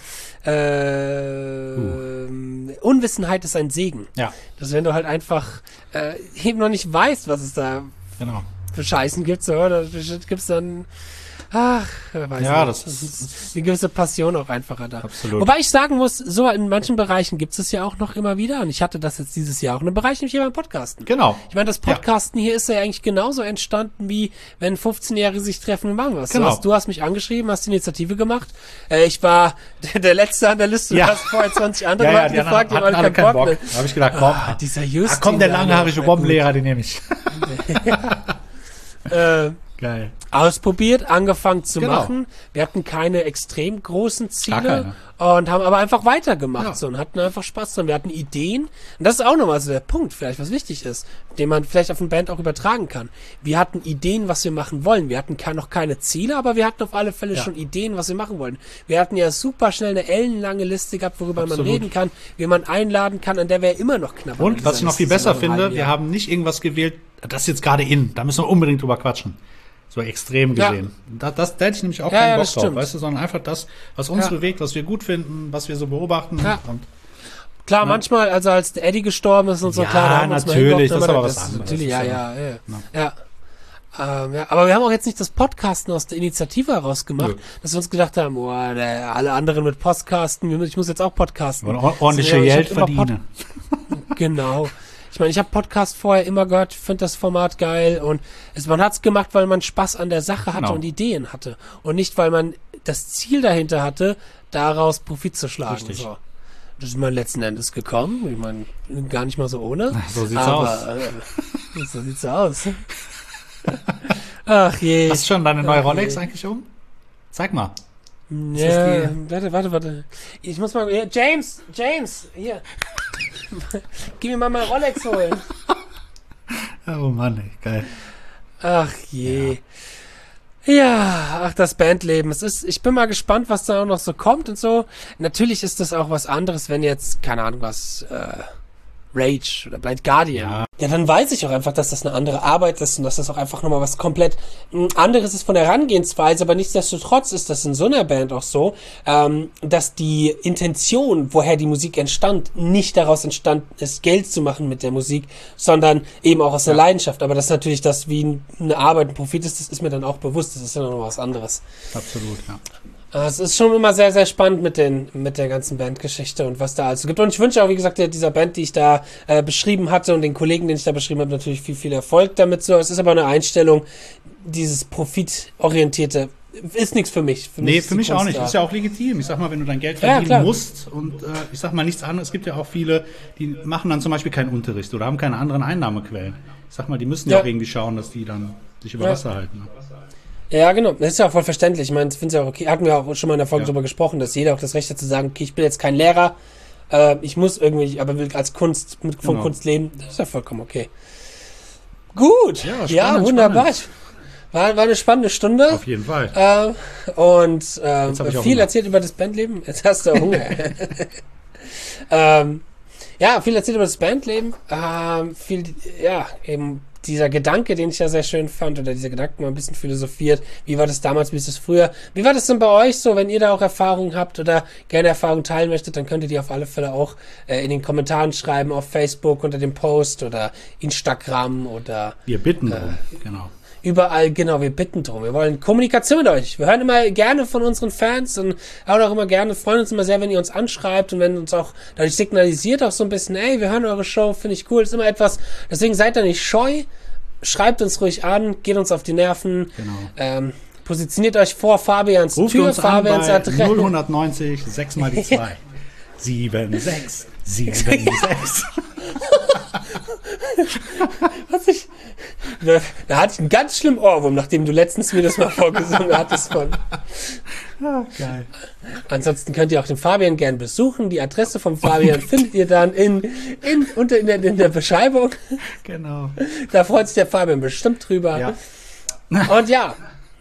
Unwissenheit ist ein Segen. Ja. Dass wenn du halt einfach eben noch nicht weißt, was es da für Scheißen gibt's, oder? Gibt's dann, weiß nicht. Das ist eine gewisse Passion auch einfacher da. Absolut. Wobei ich sagen muss, so in manchen Bereichen gibt's es ja auch noch immer wieder und ich hatte das jetzt dieses Jahr auch in einem Bereich, nämlich hier beim Podcasten. Genau. Ich meine, das Podcasten hier ist ja eigentlich genauso entstanden, wie wenn 15-Jährige sich treffen und machen was. Genau. Du hast mich angeschrieben, hast die Initiative gemacht. Ich war der Letzte an der Liste, du hast vorher 20 andere Leute gefragt, die hatten keinen Bock. Da habe ich gedacht, komm, dieser Justin. Komm, der langhaarige Bombenlehrer, den nehme ich. Geil. Ausprobiert, angefangen zu machen. Wir hatten keine extrem großen Ziele und haben aber einfach weitergemacht so, und hatten einfach Spaß dran. Wir hatten Ideen und das ist auch nochmal so der Punkt, vielleicht was wichtig ist, den man vielleicht auf eine Band auch übertragen kann. Wir hatten Ideen, was wir machen wollen. Wir hatten noch keine Ziele, aber wir hatten auf alle Fälle schon Ideen, was wir machen wollen. Wir hatten ja super schnell eine ellenlange Liste gehabt, worüber man reden kann, wie man einladen kann, an der wir immer noch knapp. Und was ich noch viel besser finde, wir haben nicht irgendwas gewählt, das ist jetzt gerade da müssen wir unbedingt drüber quatschen. So extrem gesehen. Da hätte ich nämlich auch keinen Bock drauf, weißt du, sondern einfach das, was uns bewegt, was wir gut finden, was wir so beobachten. Ja. Und, klar, manchmal, also als der Eddie gestorben ist und so, klar, da haben wir uns mal natürlich, das ist aber das was anderes. Natürlich, aber wir haben auch jetzt nicht das Podcasten aus der Initiative heraus gemacht, dass wir uns gedacht haben, alle anderen mit Podcasten, ich muss jetzt auch podcasten. Und ordentliche Geld verdienen. Genau. Ich meine, ich habe Podcast vorher immer gehört, finde das Format geil und man hat's gemacht, weil man Spaß an der Sache hatte und Ideen hatte und nicht, weil man das Ziel dahinter hatte, daraus Profit zu schlagen. Richtig. So. Das ist man letzten Endes gekommen. Ich meine, gar nicht mal so ohne. So sieht's aus. So sieht's aus. Ach je. Hast du schon deine neue Rolex eigentlich um? Zeig mal. Ja, warte. Ich muss mal, James, hier. Gib mir mal mein Rolex holen. Oh Mann, ey, geil. Ach je. Ja, das Bandleben. Ich bin mal gespannt, was da auch noch so kommt und so. Natürlich ist das auch was anderes, wenn jetzt, keine Ahnung was, Rage oder Blind Guardian. Ja, dann weiß ich auch einfach, dass das eine andere Arbeit ist und dass das auch einfach nochmal was komplett anderes ist von der Herangehensweise, aber nichtsdestotrotz ist das in so einer Band auch so, dass die Intention, woher die Musik entstand, nicht daraus entstanden ist, Geld zu machen mit der Musik, sondern eben auch aus der Leidenschaft. Aber das natürlich, das wie eine Arbeit, ein Profit ist, das ist mir dann auch bewusst, das ist ja noch was anderes. Absolut, ja. Es ist schon immer sehr, sehr spannend mit der ganzen Bandgeschichte und was da also gibt. Und ich wünsche auch, wie gesagt, dieser Band, die ich da beschrieben hatte und den Kollegen, den ich da beschrieben habe, natürlich viel, viel Erfolg damit. So, es ist aber eine Einstellung, dieses profitorientierte ist nichts für mich. Für mich auch nicht. Ist ja auch legitim. Ich sag mal, wenn du dein Geld verdienen musst und ich sag mal nichts anderes. Es gibt ja auch viele, die machen dann zum Beispiel keinen Unterricht oder haben keine anderen Einnahmequellen. ich sag mal, die müssen ja auch irgendwie schauen, dass die dann sich über Wasser halten. Ne? Ja, genau. Das ist ja auch voll verständlich. Ich meine, ich finde es ja auch okay. Hatten wir auch schon mal in der Folge drüber gesprochen, dass jeder auch das Recht hat zu sagen, okay, ich bin jetzt kein Lehrer, ich muss irgendwie, aber will als von Kunst leben. Das ist ja vollkommen okay. Gut. Ja, wunderbar. Spannend. War eine spannende Stunde. Auf jeden Fall. Und viel erzählt über das Bandleben. Jetzt hast du Hunger. Viel erzählt über das Bandleben. Eben dieser Gedanke, den ich ja sehr schön fand, oder dieser Gedanke mal ein bisschen philosophiert. Wie war das damals, wie ist es früher? Wie war das denn bei euch so, wenn ihr da auch Erfahrungen habt oder gerne Erfahrungen teilen möchtet, dann könnt ihr die auf alle Fälle auch in den Kommentaren schreiben, auf Facebook unter dem Post oder Instagram oder... Wir bitten darum, genau. Überall, genau, wir bitten drum. Wir wollen Kommunikation mit euch. Wir hören immer gerne von unseren Fans und hören auch immer gerne, freuen uns immer sehr, wenn ihr uns anschreibt und wenn uns auch dadurch signalisiert auch so ein bisschen, ey, wir hören eure Show, finde ich cool, ist immer etwas, deswegen seid da nicht scheu, schreibt uns ruhig an, geht uns auf die Nerven, genau. Positioniert euch vor Fabians Ruft Tür, uns Fabians an bei Adresse. 090, 6 mal die 2. 76, 76. Da hatte ich einen ganz schlimmen Ohrwurm, nachdem du letztens mir das mal vorgesungen hattest von. Geil. Ansonsten könnt ihr auch den Fabian gern besuchen. Die Adresse vom Fabian findet ihr dann in der Beschreibung. Genau. Da freut sich der Fabian bestimmt drüber. Ja. Und ja.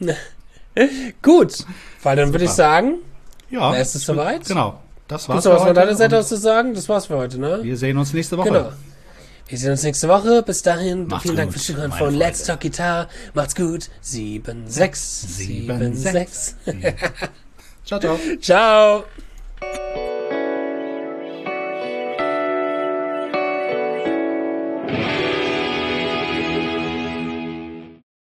Gut. Weil dann würde ich sagen, ist es soweit? Genau. Das war's. Gibt's noch was von deiner Seite aus zu sagen? Das war's für heute, ne? Wir sehen uns nächste Woche. Genau. Wir sehen uns nächste Woche. Bis dahin, Macht's vielen Dank gut, fürs Zuhören meine von Freunde. Let's Talk Guitar. Macht's gut. 7-6. 7-6. Ciao, ciao. Ciao.